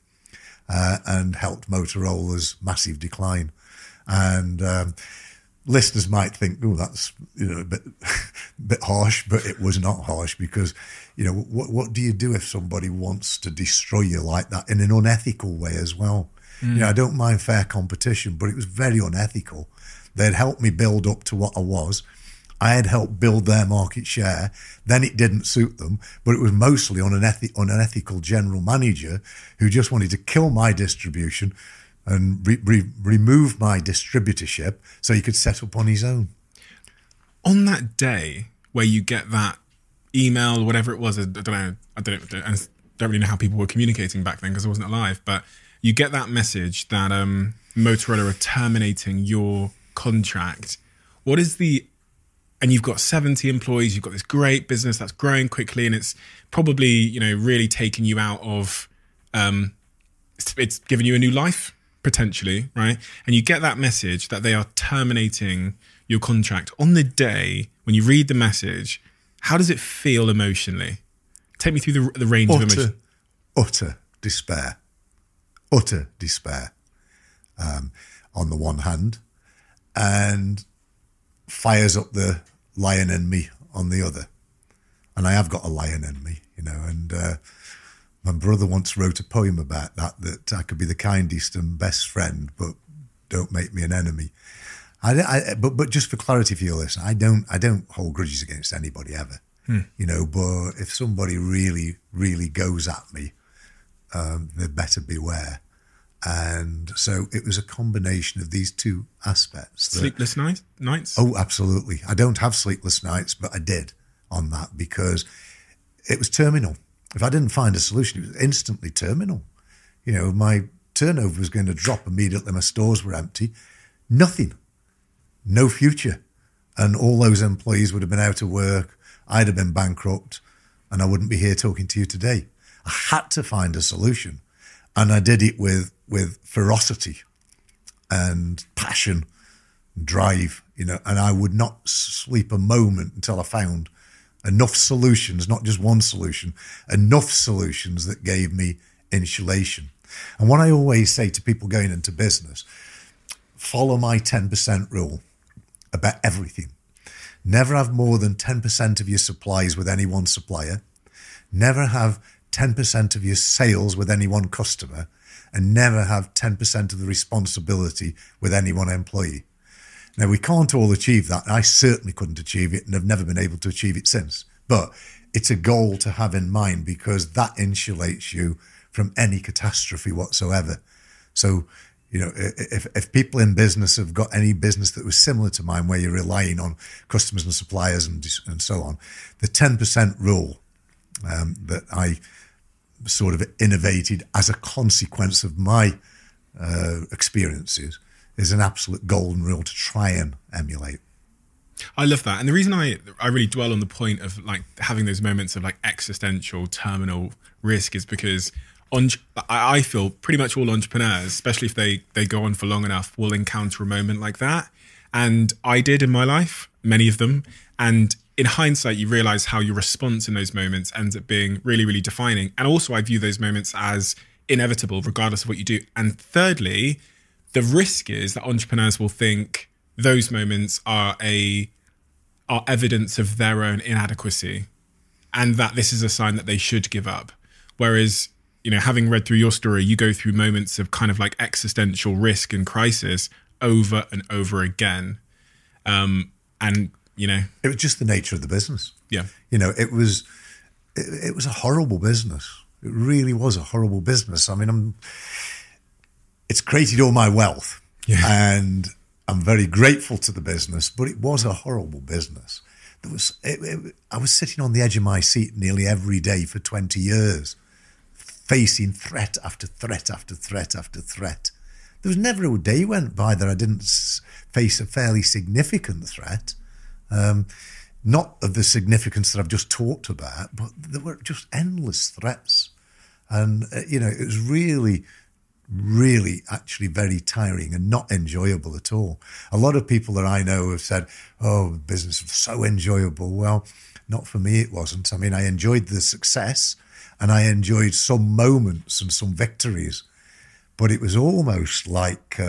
and helped Motorola's massive decline. And listeners might think, "Oh, that's a bit harsh," but it was not harsh because what do you do if somebody wants to destroy you like that in an unethical way as well? I don't mind fair competition, but it was very unethical. They'd helped me build up to what I was. I had helped build their market share. Then it didn't suit them, but it was mostly on an unethical general manager who just wanted to kill my distribution and remove my distributorship so he could set up on his own. On that day where you get that email, whatever it was, I don't know, and don't really know how people were communicating back then because I wasn't alive, but you get that message that Motorola are terminating your contract. What is and you've got 70 employees, you've got this great business that's growing quickly, and it's probably, really taken you out of, it's given you a new life, potentially, right? And you get that message that they are terminating your contract. On the day when you read the message, how does it feel emotionally? Take me through the range of emotions. Utter despair. Utter despair, on the one hand, and fires up the lion in me on the other. And I have got a lion in me, and my brother once wrote a poem about that I could be the kindest and best friend, but don't make me an enemy. But just for clarity for your listener, I don't hold grudges against anybody ever, but if somebody really, really goes at me, they better beware. And so it was a combination of these two aspects. Sleepless nights? Oh, absolutely. I don't have sleepless nights, but I did on that because it was terminal. If I didn't find a solution, it was instantly terminal. My turnover was going to drop immediately. My stores were empty. Nothing. No future. And all those employees would have been out of work. I'd have been bankrupt and I wouldn't be here talking to you today. I had to find a solution. And I did it with ferocity and passion and drive, and I would not sleep a moment until I found enough solutions, not just one solution, enough solutions that gave me insulation. And what I always say to people going into business, follow my 10% rule about everything. Never have more than 10% of your supplies with any one supplier. Never have 10% of your sales with any one customer, and never have 10% of the responsibility with any one employee. Now, we can't all achieve that. I certainly couldn't achieve it and have never been able to achieve it since. But it's a goal to have in mind because that insulates you from any catastrophe whatsoever. So, if people in business have got any business that was similar to mine, where you're relying on customers and suppliers and so on, the 10% rule that I sort of innovated as a consequence of my experiences is an absolute golden rule to try and emulate. I love that. And the reason I really dwell on the point of like having those moments of like existential terminal risk is because I feel pretty much all entrepreneurs, especially if they go on for long enough, will encounter a moment like that. And I did in my life, many of them. And in hindsight, you realize how your response in those moments ends up being really, really defining. And also I view those moments as inevitable, regardless of what you do. And thirdly, the risk is that entrepreneurs will think those moments are evidence of their own inadequacy and that this is a sign that they should give up. Whereas, having read through your story, you go through moments of kind of like existential risk and crisis over and over again. It was just the nature of the business. Yeah. It was a horrible business. It really was a horrible business. I mean, it's created all my wealth, and I'm very grateful to the business, but it was a horrible business. I was sitting on the edge of my seat nearly every day for 20 years, facing threat after threat after threat after threat. There was never a day went by that I didn't face a fairly significant threat. Not of the significance that I've just talked about, but there were just endless threats. And, it was really, really actually very tiring and not enjoyable at all. A lot of people that I know have said, oh, business was so enjoyable. Well, not for me, it wasn't. I mean, I enjoyed the success and I enjoyed some moments and some victories, but it was almost like,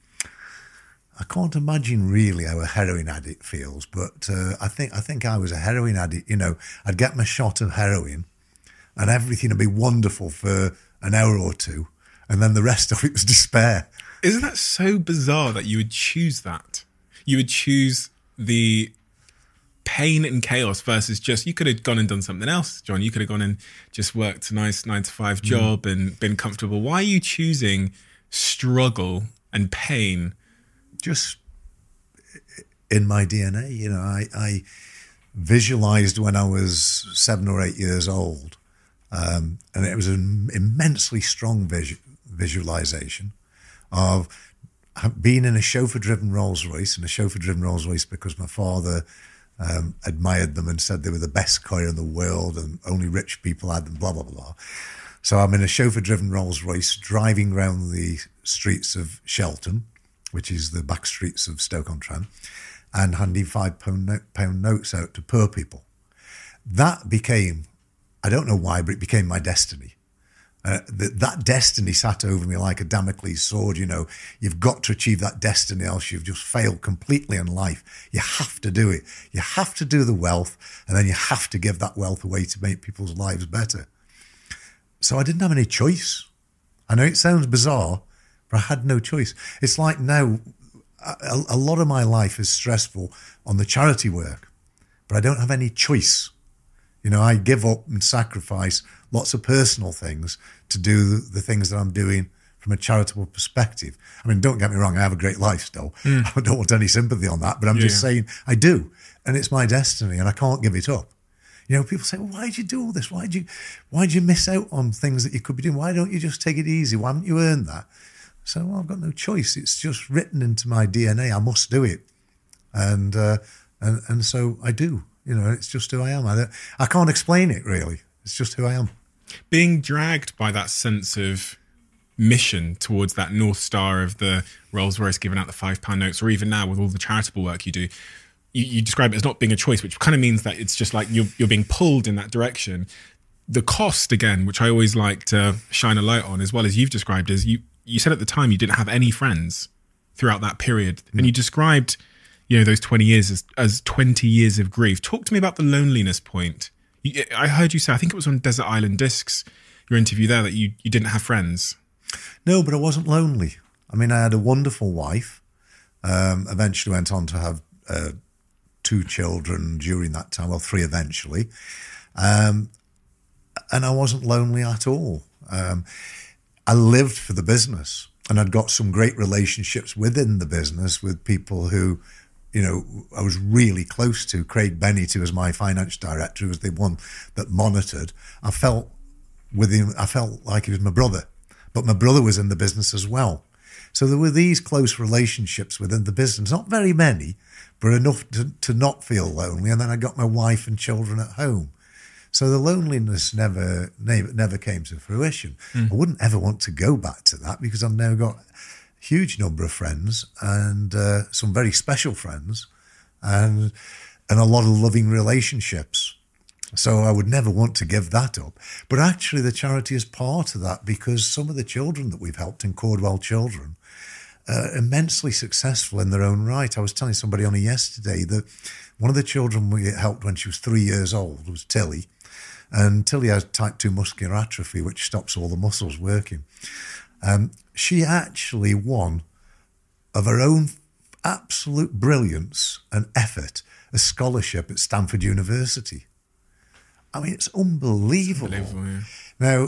I can't imagine really how a heroin addict feels, but I think I was a heroin addict. I'd get my shot of heroin and everything would be wonderful for an hour or two, and then the rest of it was despair. Isn't that so bizarre that you would choose that? You would choose the pain and chaos versus just, you could have gone and done something else, John. You could have gone and just worked a nice 9-to-5 job and been comfortable. Why are you choosing struggle and pain? Just in my DNA, I visualized when I was 7 or 8 years old, and it was an immensely strong visualization of being in a chauffeur-driven Rolls-Royce, because my father admired them and said they were the best car in the world and only rich people had them, blah, blah, blah. So I'm in a chauffeur-driven Rolls-Royce driving around the streets of Shelton, which is the back streets of Stoke-on-Trent, and handing £5 notes out to poor people. That became, I don't know why, but it became my destiny. That destiny sat over me like a Damocles sword. You've got to achieve that destiny, else you've just failed completely in life. You have to do it. You have to do the wealth, and then you have to give that wealth away to make people's lives better. So I didn't have any choice. I know it sounds bizarre, but I had no choice. It's like now, a lot of my life is stressful on the charity work, but I don't have any choice. I give up and sacrifice lots of personal things to do the things that I'm doing from a charitable perspective. I mean, don't get me wrong, I have a great life still. I don't want any sympathy on that, but I'm just saying I do. And it's my destiny and I can't give it up. People say, well, why did you do all this? Why did you miss out on things that you could be doing? Why don't you just take it easy? Why haven't you earned that? So, well, I've got no choice. It's just written into my DNA. I must do it. And so I do. It's just who I am. I can't explain it, really. It's just who I am. Being dragged by that sense of mission towards that North Star of the Rolls-Royce giving out the £5 notes, or even now with all the charitable work you do, you describe it as not being a choice, which kind of means that it's just like you're being pulled in that direction. The cost, again, which I always like to shine a light on, as well as you've described, is you said at the time you didn't have any friends throughout that period. And you described, those 20 years as 20 years of grief. Talk to me about the loneliness point. I heard you say, I think it was on Desert Island Discs, your interview there, that you didn't have friends. No, but I wasn't lonely. I mean, I had a wonderful wife. Eventually went on to have 2 children during that time, well, 3 eventually. And I wasn't lonely at all. I lived for the business, and I'd got some great relationships within the business with people who, I was really close to. Craig Bennett, who was my finance director, who was the one that monitored. I felt with him, I felt like he was my brother, but my brother was in the business as well. So there were these close relationships within the business, not very many, but enough to not feel lonely. And then I got my wife and children at home. So the loneliness never came to fruition. I wouldn't ever want to go back to that, because I've now got a huge number of friends, and some very special friends, and a lot of loving relationships. So I would never want to give that up. But actually the charity is part of that, because some of the children that we've helped in Cordwell Children are immensely successful in their own right. I was telling somebody only yesterday that one of the children we helped when she was 3 years old was Tilly. And Tilly has type 2 muscular atrophy, which stops all the muscles working. She actually won, of her own absolute brilliance and effort, a scholarship at Stanford University. I mean, it's unbelievable. Yeah. Now,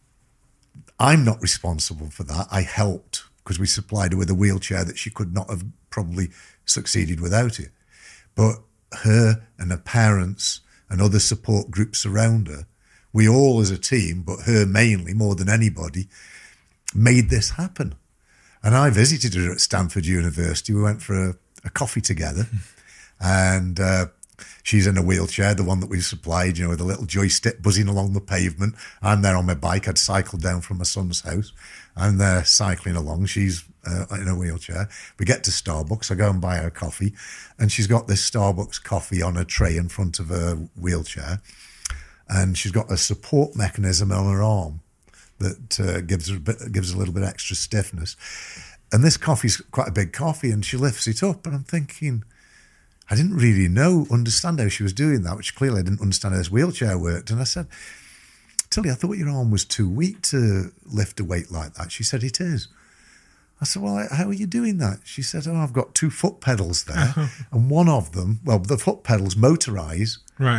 I'm not responsible for that. I helped, because we supplied her with a wheelchair that she could not have probably succeeded without it. But her and her parents and other support groups around her, we all as a team, but her mainly more than anybody, made this happen. And I visited her at Stanford University. We went for a coffee together, and she's in a wheelchair, the one that we supplied, with a little joystick buzzing along the pavement. I'm there on my bike. I'd cycled down from my son's house. I'm there cycling along. She's in a wheelchair. We get to Starbucks. I go and buy her coffee, and she's got this Starbucks coffee on a tray in front of her wheelchair, and she's got a support mechanism on her arm that gives her a little bit extra stiffness. And this coffee's quite a big coffee, and she lifts it up, and I'm thinking, I didn't really understand how she was doing that, which clearly I didn't understand how this wheelchair worked. And I said, Tilly, I thought your arm was too weak to lift a weight like that. She said, it is. I said, well, how are you doing that? She said, I've got 2 foot pedals there, and one of them, the foot pedals motorise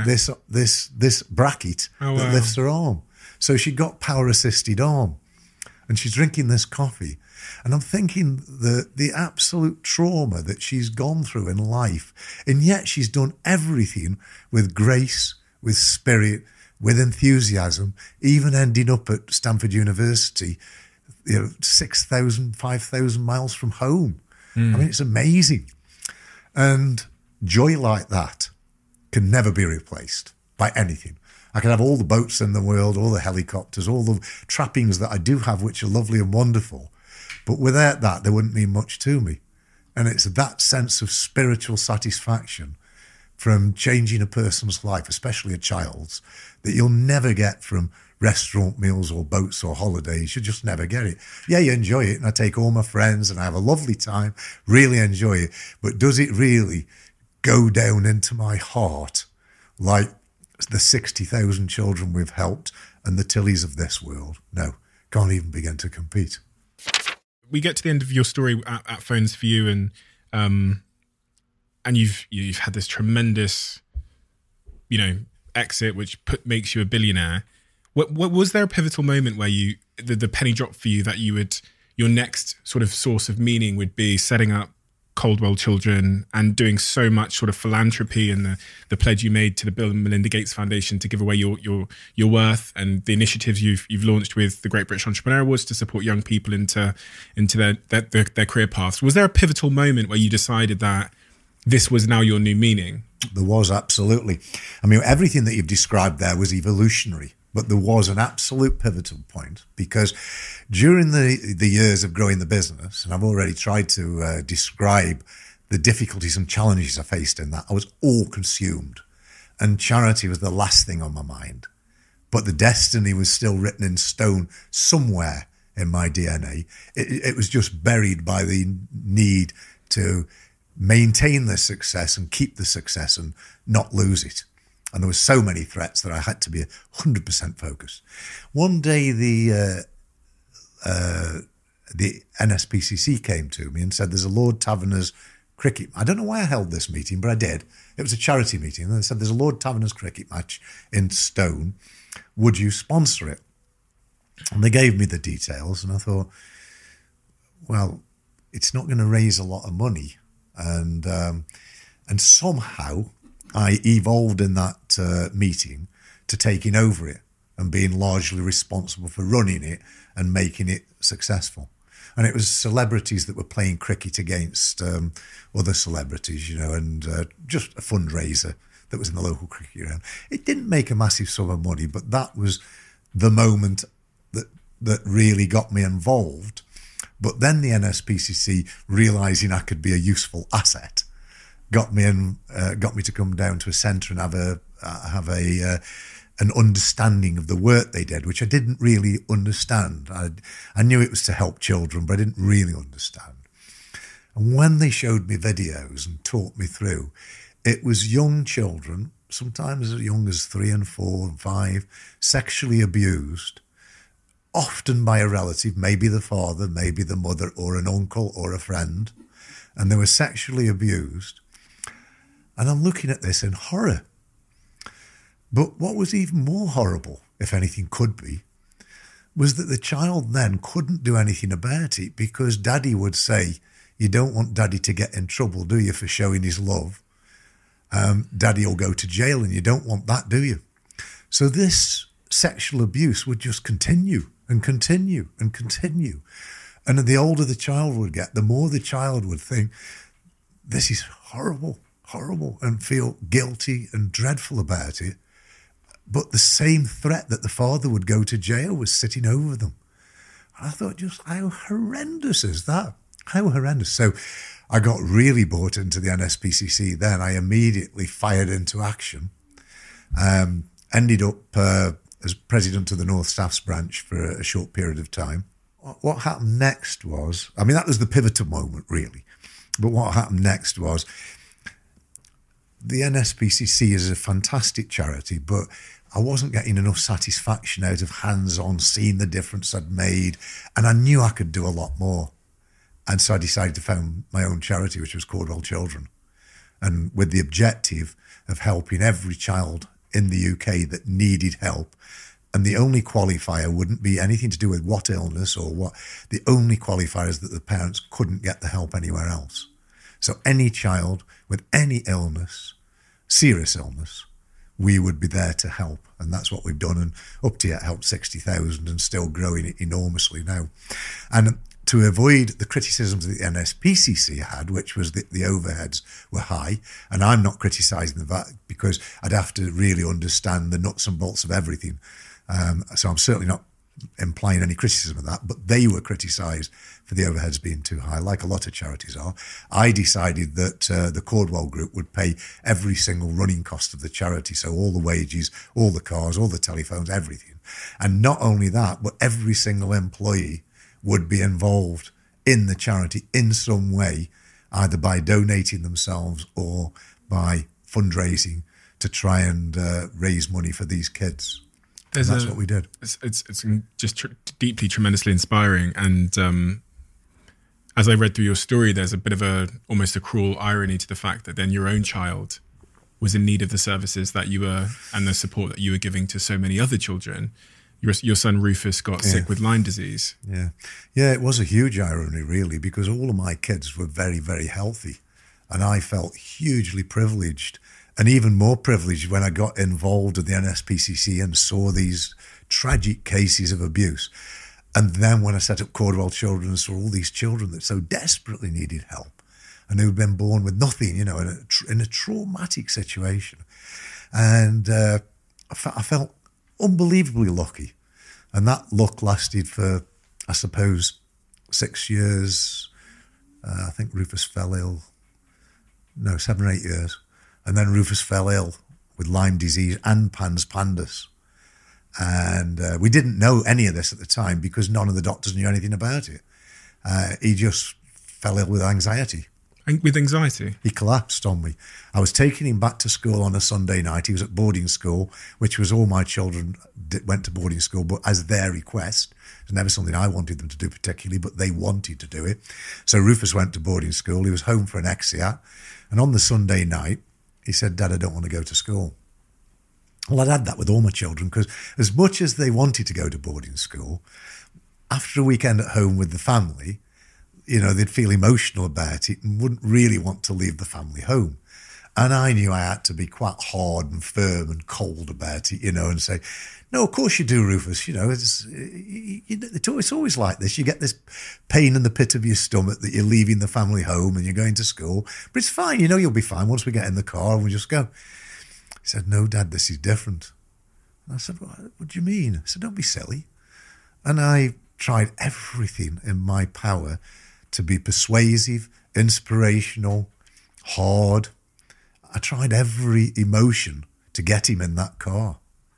this bracket that lifts her arm. So she got power-assisted arm, and she's drinking this coffee. And I'm thinking the absolute trauma that she's gone through in life, and yet she's done everything with grace, with spirit, with enthusiasm, even ending up at Stanford University, 6,000, 5,000 miles from home. I mean, it's amazing. And joy like that can never be replaced by anything. I can have all the boats in the world, all the helicopters, all the trappings that I do have, which are lovely and wonderful. But without that, there wouldn't mean much to me. And it's that sense of spiritual satisfaction from changing a person's life, especially a child's, that you'll never get from restaurant meals or boats or holidays. You just never get it. Yeah, you enjoy it, and I take all my friends and I have a lovely time, really enjoy it. But does it really go down into my heart like the 60,000 children we've helped and the Tillys of this world? No, can't even begin to compete. We get to the end of your story at Phones for You, and you've had this tremendous, exit, which makes you a billionaire. What was there a pivotal moment where the penny dropped for you that your next sort of source of meaning would be setting up Caldwell Children and doing so much sort of philanthropy, and the pledge you made to the Bill and Melinda Gates Foundation to give away your worth, and the initiatives you've launched with the Great British Entrepreneur Awards to support young people into their career paths? Was there a pivotal moment where you decided that this was now your new meaning? There was, absolutely. I mean, everything that you've described there was evolutionary. But there was an absolute pivotal point, because during the years of growing the business, and I've already tried to describe the difficulties and challenges I faced in that, I was all consumed. And charity was the last thing on my mind. But the destiny was still written in stone somewhere in my DNA. It was just buried by the need to maintain the success and keep the success and not lose it. And there were so many threats that I had to be 100% focused. One day the NSPCC came to me and said, there's a Lord Taverners cricket. I don't know why I held this meeting, but I did. It was a charity meeting. And they said, there's a Lord Taverners cricket match in Stone. Would you sponsor it? And they gave me the details. And I thought, well, it's not going to raise a lot of money. And somehow I evolved in that meeting to taking over it and being largely responsible for running it and making it successful. And it was celebrities that were playing cricket against other celebrities, you know, and just a fundraiser that was in the local cricket ground. It didn't make a massive sum of money, but that was the moment that really got me involved. But then the NSPCC, realising I could be a useful asset, got me to come down to a centre and have an understanding of the work they did, which I didn't really understand. I knew it was to help children, but I didn't really understand. And when they showed me videos and taught me through, it was young children, sometimes as young as 3 and 4 and 5, sexually abused, often by a relative, maybe the father, maybe the mother, or an uncle or a friend, and they were sexually abused. And I'm looking at this in horror. But what was even more horrible, if anything could be, was that the child then couldn't do anything about it, because Daddy would say, you don't want Daddy to get in trouble, do you, for showing his love? Daddy will go to jail, and you don't want that, do you? So this sexual abuse would just continue and continue and continue. And the older the child would get, the more the child would think, this is horrible, and feel guilty and dreadful about it. But the same threat that the father would go to jail was sitting over them. And I thought, just how horrendous is that? How horrendous. So I got really bought into the NSPCC then. I immediately fired into action. Ended up as president of the North Staffs branch for a short period of time. What happened next was, I mean, that was the pivotal moment, really. But what happened next was, the NSPCC is a fantastic charity, but I wasn't getting enough satisfaction out of hands-on, seeing the difference I'd made, and I knew I could do a lot more. And so I decided to found my own charity, which was Cordwell Children, and with the objective of helping every child in the UK that needed help. And the only qualifier wouldn't be anything to do with what illness or what. The only qualifier is that the parents couldn't get the help anywhere else. So any child with any illness, serious illness, we would be there to help. And that's what we've done. And up to yet helped 60,000 and still growing it enormously now. And to avoid the criticisms that the NSPCC had, which was that the overheads were high, and I'm not criticising that because I'd have to really understand the nuts and bolts of everything. So I'm certainly not implying any criticism of that, but they were criticised for the overheads being too high, like a lot of charities are. I decided that the Cordwell Group would pay every single running cost of the charity, so all the wages, all the cars, all the telephones, everything. And not only that, but every single employee would be involved in the charity in some way, either by donating themselves or by fundraising to try and raise money for these kids. And that's what we did. It's just deeply, tremendously inspiring. And as I read through your story, there's a bit of almost a cruel irony to the fact that then your own child was in need of the services that you were and the support that you were giving to so many other children. Your son Rufus got sick with Lyme disease. Yeah, it was a huge irony, really, because all of my kids were very, very healthy. And I felt hugely privileged, and even more privileged when I got involved with the NSPCC and saw these tragic cases of abuse. And then when I set up Cordwell Children and saw all these children that so desperately needed help and who'd been born with nothing, you know, in a traumatic situation. And I felt unbelievably lucky. And that luck lasted for, I suppose, 6 years. I think Rufus fell ill. No, 7 or 8 years. And then Rufus fell ill with Lyme disease and pans pandus. And we didn't know any of this at the time because none of the doctors knew anything about it. He just fell ill with anxiety. With anxiety? He collapsed on me. I was taking him back to school on a Sunday night. He was at boarding school, which was all my children went to boarding school, but as their request. It was never something I wanted them to do particularly, but they wanted to do it. So Rufus went to boarding school. He was home for an exeat. And on the Sunday night, he said, "Dad, I don't want to go to school." Well, I'd had that with all my children because as much as they wanted to go to boarding school, after a weekend at home with the family, you know, they'd feel emotional about it and wouldn't really want to leave the family home. And I knew I had to be quite hard and firm and cold about it, you know, and say, "No, of course you do, Rufus. You know, it's always like this. You get this pain in the pit of your stomach that you're leaving the family home and you're going to school. But it's fine. You know, you'll be fine once we get in the car and we just go." He said, "No, Dad, this is different." And I said, "What do you mean?" I said, "Don't be silly." And I tried everything in my power to be persuasive, inspirational, hard. I tried every emotion to get him in that car.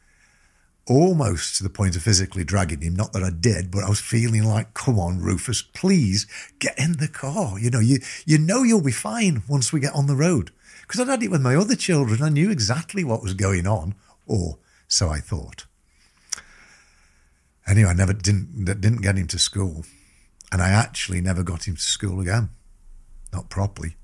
Almost to the point of physically dragging him. Not that I did, but I was feeling like, "Come on, Rufus, please get in the car. You know you'll be fine once we get on the road." Because I'd had it with my other children. I knew exactly what was going on, or so I thought. Anyway, I didn't get him to school. And I actually never got him to school again. Not properly.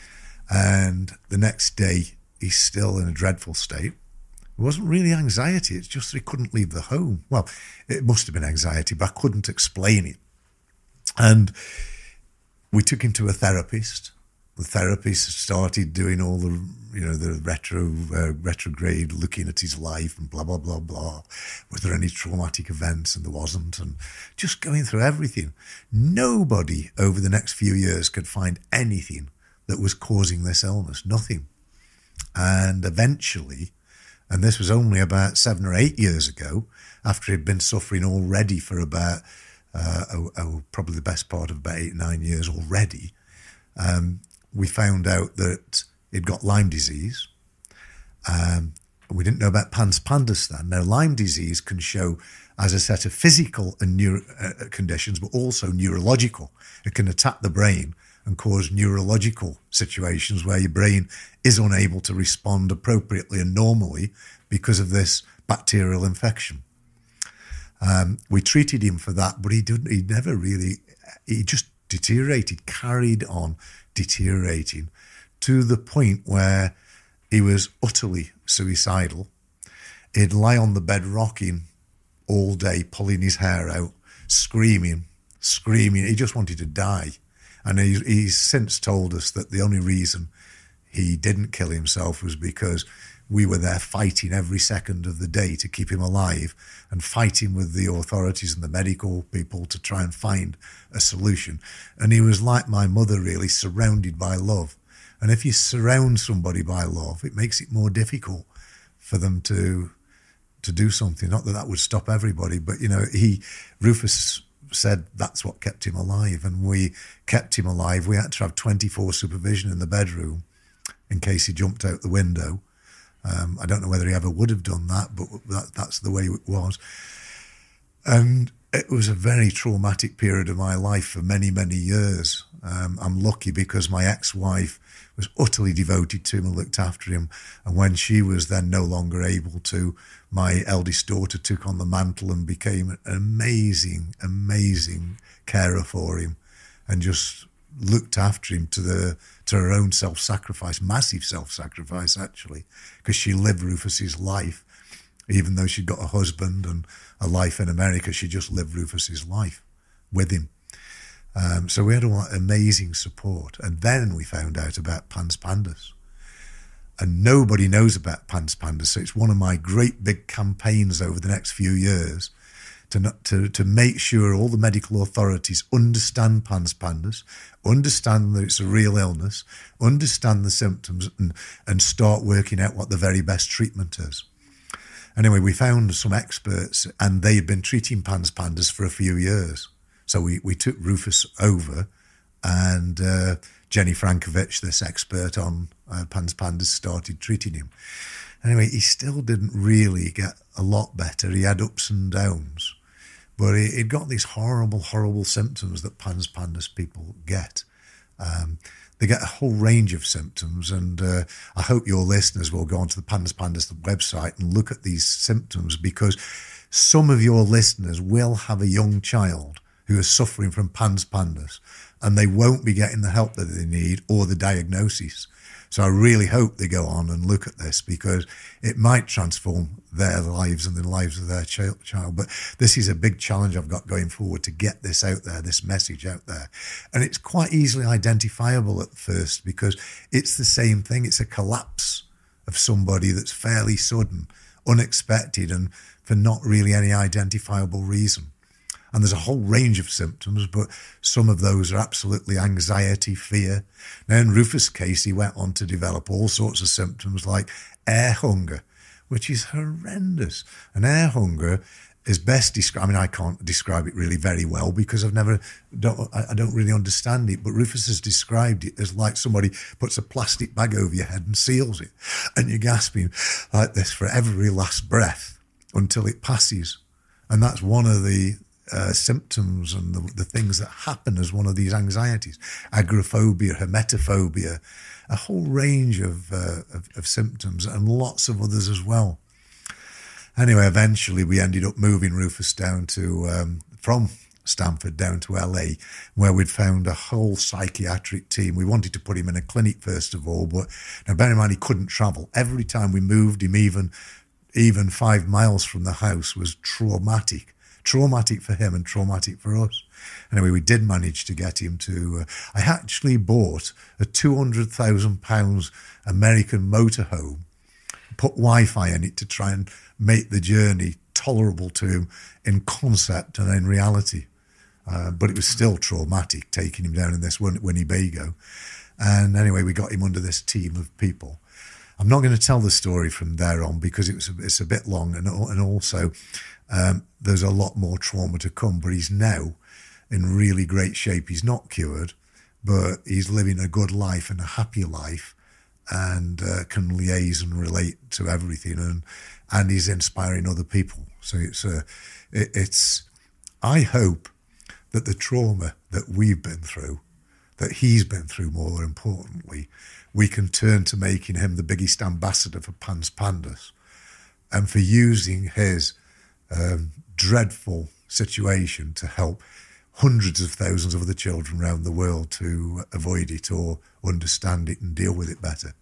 And the next day, he's still in a dreadful state. It wasn't really anxiety. It's just that he couldn't leave the home. Well, it must have been anxiety, but I couldn't explain it. And we took him to a therapist. The therapist started doing all the, the retrograde, looking at his life and blah, blah, blah, blah. Was there any traumatic events? And there wasn't. And just going through everything. Nobody over the next few years could find anything that was causing this illness. Nothing. And eventually, and this was only about 7 or 8 years ago, after he'd been suffering already for about, probably the best part of about 8 or 9 years already, we found out that he'd got Lyme disease. We didn't know about pans pandus then. Now, Lyme disease can show as a set of physical and conditions, but also neurological. It can attack the brain and cause neurological situations where your brain is unable to respond appropriately and normally because of this bacterial infection. We treated him for that, but he just deteriorated, carried on deteriorating to the point where he was utterly suicidal. He'd lie on the bed rocking all day, pulling his hair out, screaming. He just wanted to die. And he's since told us that the only reason he didn't kill himself was because we were there fighting every second of the day to keep him alive and fighting with the authorities and the medical people to try and find a solution. And he was like my mother, really, surrounded by love. And if you surround somebody by love, it makes it more difficult for them to do something. Not that would stop everybody, but, Rufus said that's what kept him alive. And we kept him alive. We had to have 24 supervision in the bedroom in case he jumped out the window. I don't know whether he ever would have done that, but that's the way it was. And it was a very traumatic period of my life for many, many years. I'm lucky because my ex-wife was utterly devoted to him and looked after him. And when she was then no longer able to, my eldest daughter took on the mantle and became an amazing, amazing carer for him and just looked after him to her own self-sacrifice, massive self-sacrifice actually, because she lived Rufus's life. Even though she'd got a husband and a life in America, she just lived Rufus's life with him. So we had all that amazing support. And then we found out about pans pandus. And nobody knows about pans pandus. So it's one of my great big campaigns over the next few years to make sure all the medical authorities understand pans pandus, understand that it's a real illness, understand the symptoms, and start working out what the very best treatment is. Anyway, we found some experts, and they had been treating PANS pandas for a few years. So we took Rufus over, and Jenny Frankovich, this expert on PANS pandas, started treating him. Anyway, he still didn't really get a lot better. He had ups and downs, but he'd got these horrible, horrible symptoms that PANS pandas people get. They get a whole range of symptoms, and I hope your listeners will go onto the PANS pandas website and look at these symptoms, because some of your listeners will have a young child who is suffering from PANS pandas, and they won't be getting the help that they need or the diagnosis. So I really hope they go on and look at this, because it might transform their lives and the lives of their child. But this is a big challenge I've got going forward, to get this out there, this message out there. And it's quite easily identifiable at first, because it's the same thing. It's a collapse of somebody that's fairly sudden, unexpected, and for not really any identifiable reason. And there's a whole range of symptoms, but some of those are absolutely anxiety, fear. Now, in Rufus' case, he went on to develop all sorts of symptoms like air hunger, which is horrendous. And air hunger is best described, I mean, I can't describe it really very well, because I don't really understand it, but Rufus has described it as like somebody puts a plastic bag over your head and seals it, and you're gasping like this for every last breath until it passes. And that's one of the symptoms and the things that happen as one of these anxieties. Agoraphobia, hermetophobia, a whole range of symptoms, and lots of others as well. Anyway, eventually we ended up moving Rufus down to from Stamford down to LA, where we'd found a whole psychiatric team. We wanted to put him in a clinic first of all, but now bear in mind he couldn't travel. Every time we moved him, even 5 miles from the house, was traumatic for him and traumatic for us. Anyway, we did manage to get him to... I actually bought a £200,000 American motorhome, put Wi-Fi in it to try and make the journey tolerable to him in concept and in reality. But it was still traumatic taking him down in this Winnebago. And anyway, we got him under this team of people. I'm not going to tell the story from there on, because it's a bit long, and also there's a lot more trauma to come. But he's now in really great shape. He's not cured, but he's living a good life and a happy life, and can liaise and relate to everything, and he's inspiring other people. So it's I hope that the trauma that we've been through, that he's been through more importantly, we can turn to making him the biggest ambassador for PANS pandas, and for using his dreadful situation to help hundreds of thousands of other children around the world to avoid it or understand it and deal with it better.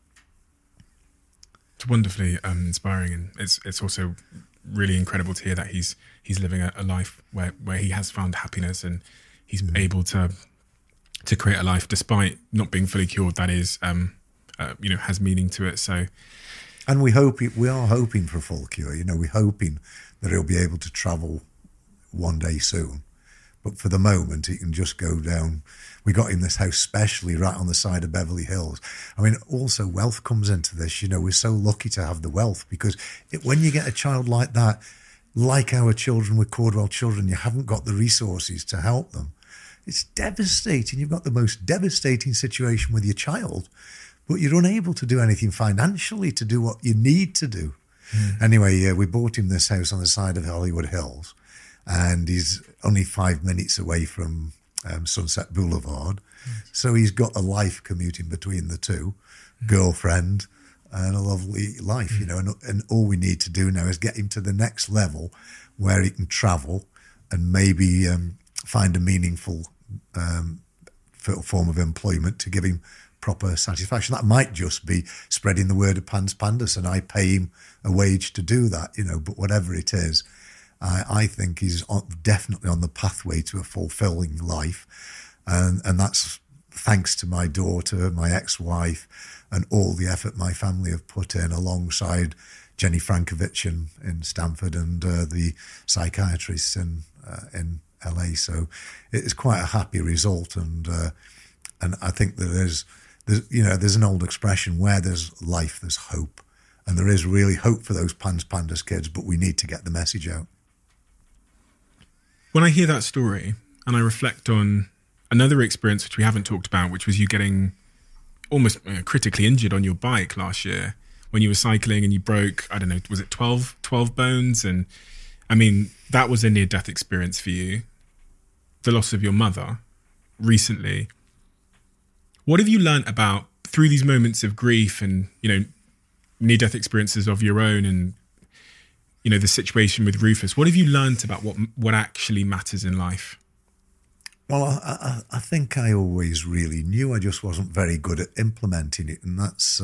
It's wonderfully inspiring, and it's also really incredible to hear that he's living a life where he has found happiness, and he's able to create a life despite not being fully cured. That is, has meaning to it. So, and we are hoping for a full cure. We're hoping that he'll be able to travel one day soon. But for the moment, he can just go down. We got him this house specially right on the side of Beverly Hills. I mean, also wealth comes into this. We're so lucky to have the wealth, because when you get a child like that, like our children with Caudwell Children, you haven't got the resources to help them. It's devastating. You've got the most devastating situation with your child, but you're unable to do anything financially to do what you need to do. Anyway, we bought him this house on the side of Hollywood Hills, and he's only 5 minutes away from Sunset Boulevard. So he's got a life commuting between the two, girlfriend and a lovely life, and all we need to do now is get him to the next level where he can travel and maybe find a meaningful form of employment to give him proper satisfaction. That might just be spreading the word of PANS pandas, and I pay him a wage to do that, but whatever it is, I think he's definitely on the pathway to a fulfilling life. And that's thanks to my daughter, my ex-wife, and all the effort my family have put in alongside Jenny Frankovich in Stamford and the psychiatrists in LA. So it's quite a happy result. And I think that there's an old expression, where there's life, there's hope. And there is really hope for those Pandas kids, but we need to get the message out. When I hear that story and I reflect on another experience which we haven't talked about, which was you getting almost critically injured on your bike last year when you were cycling and you broke, I don't know, was it 12 bones? And I mean, that was a near-death experience for you. The loss of your mother recently. What have you learn't about through these moments of grief and, near-death experiences of your own and, the situation with Rufus? What have you learned about what actually matters in life? Well, I think I always really knew. I just wasn't very good at implementing it. And that's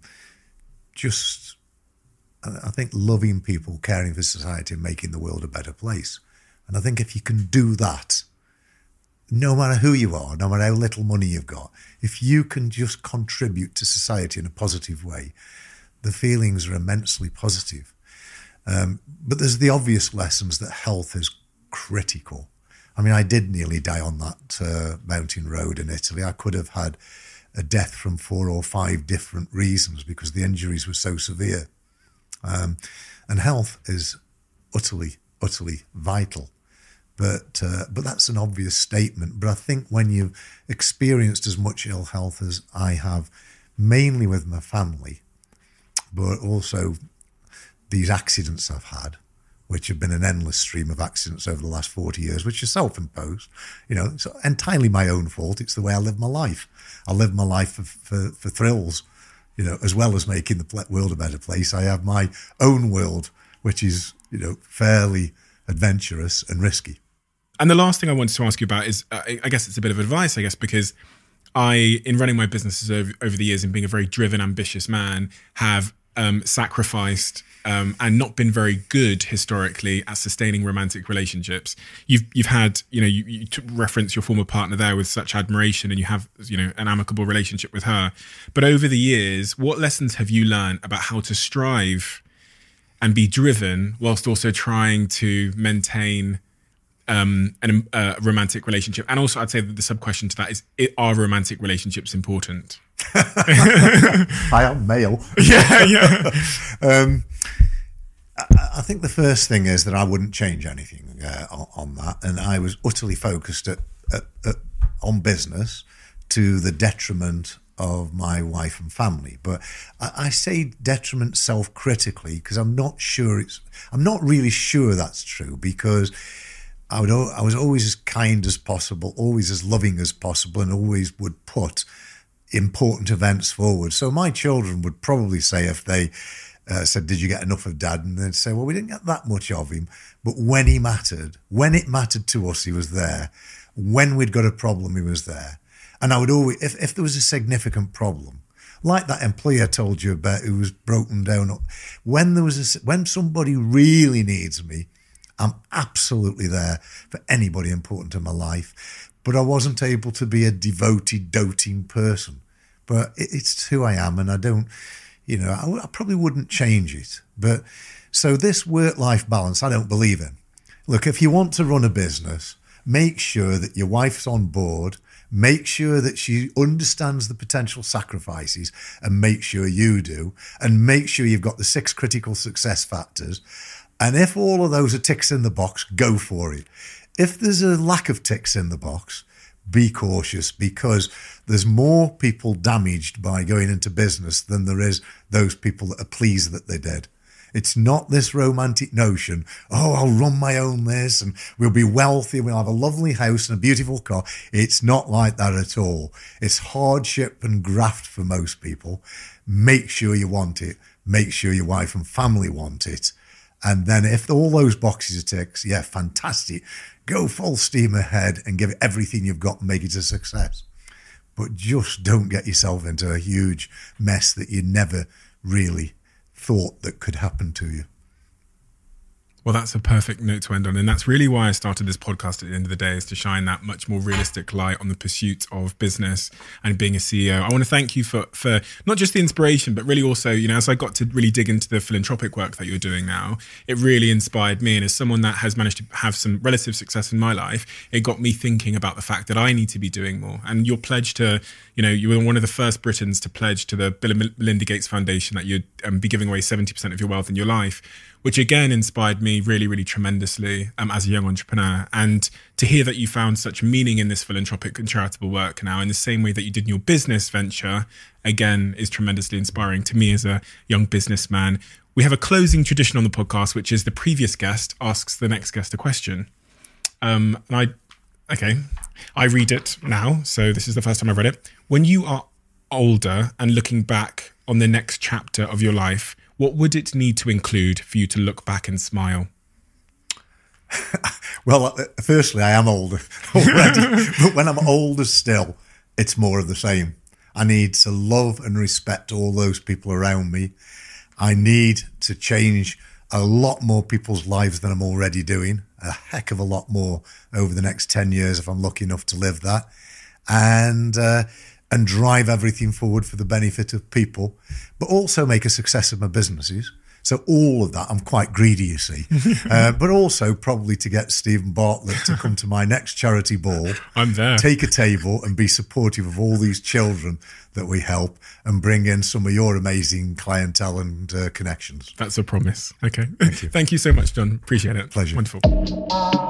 I think loving people, caring for society and making the world a better place. And I think if you can do that, no matter who you are, no matter how little money you've got, if you can just contribute to society in a positive way, the feelings are immensely positive. But there's the obvious lessons that health is critical. I mean, I did nearly die on that mountain road in Italy. I could have had a death from 4 or 5 different reasons because the injuries were so severe. And health is utterly, utterly vital. But that's an obvious statement. But I think when you've experienced as much ill health as I have, mainly with my family, but also these accidents I've had, which have been an endless stream of accidents over the last 40 years, which are self-imposed. It's entirely my own fault. It's the way I live my life. I live my life for thrills, as well as making the world a better place. I have my own world, which is, fairly adventurous and risky. And the last thing I wanted to ask you about is, I guess it's a bit of advice, because in running my businesses over the years and being a very driven, ambitious man, have sacrificed and not been very good historically at sustaining romantic relationships. You've had, you reference your former partner there with such admiration, and you have, an amicable relationship with her. But over the years, what lessons have you learned about how to strive and be driven whilst also trying to maintain a romantic relationship? And also, I'd say that the sub-question to that is, are romantic relationships important? I am male. Yeah. I think the first thing is that I wouldn't change anything on that. And I was utterly focused on business to the detriment of my wife and family. But I say detriment self-critically because I'm not really sure that's true, because I was always as kind as possible, always as loving as possible, and always would put important events forward. So my children would probably say, if they said, did you get enough of Dad? And they'd say, well, we didn't get that much of him. But when it mattered to us, he was there. When we'd got a problem, he was there. And I would always, if there was a significant problem, like that employee I told you about who was broken down, when somebody really needs me, I'm absolutely there for anybody important in my life. But I wasn't able to be a devoted, doting person. But it's who I am, and I don't, I probably wouldn't change it. But so this work-life balance, I don't believe in. Look, if you want to run a business, make sure that your wife's on board, make sure that she understands the potential sacrifices, and make sure you do, and make sure you've got the 6 critical success factors. And if all of those are ticks in the box, go for it. If there's a lack of ticks in the box, be cautious, because there's more people damaged by going into business than there is those people that are pleased that they did. It's not this romantic notion, I'll run my own this and we'll be wealthy, we'll have a lovely house and a beautiful car. It's not like that at all. It's hardship and graft for most people. Make sure you want it. Make sure your wife and family want it. And then if all those boxes are ticks, yeah, fantastic. Go full steam ahead and give it everything you've got and make it a success. But just don't get yourself into a huge mess that you never really thought that could happen to you. Well, that's a perfect note to end on. And that's really why I started this podcast at the end of the day, is to shine that much more realistic light on the pursuit of business and being a CEO. I want to thank you for not just the inspiration, but really also, as I got to really dig into the philanthropic work that you're doing now, it really inspired me. And as someone that has managed to have some relative success in my life, it got me thinking about the fact that I need to be doing more. And your pledge to, you were one of the first Britons to pledge to the Bill and Melinda Gates Foundation that you'd be giving away 70% of your wealth in your life, which again inspired me really, really tremendously as a young entrepreneur. And to hear that you found such meaning in this philanthropic and charitable work now in the same way that you did in your business venture, again, is tremendously inspiring to me as a young businessman. We have a closing tradition on the podcast, which is the previous guest asks the next guest a question. I read it now. So this is the first time I've read it. When you are older and looking back on the next chapter of your life, what would it need to include for you to look back and smile? Well, firstly, I am older already. But when I'm older still, it's more of the same. I need to love and respect all those people around me. I need to change a lot more people's lives than I'm already doing. A heck of a lot more over the next 10 years if I'm lucky enough to live that. And drive everything forward for the benefit of people, but also make a success of my businesses. So all of that, I'm quite greedy, you see. But also probably to get Stephen Bartlett to come to my next charity ball. I'm there. Take a table and be supportive of all these children that we help and bring in some of your amazing clientele and connections. That's a promise. Okay. Thank you. Thank you so much, John. Appreciate it. Pleasure. Wonderful.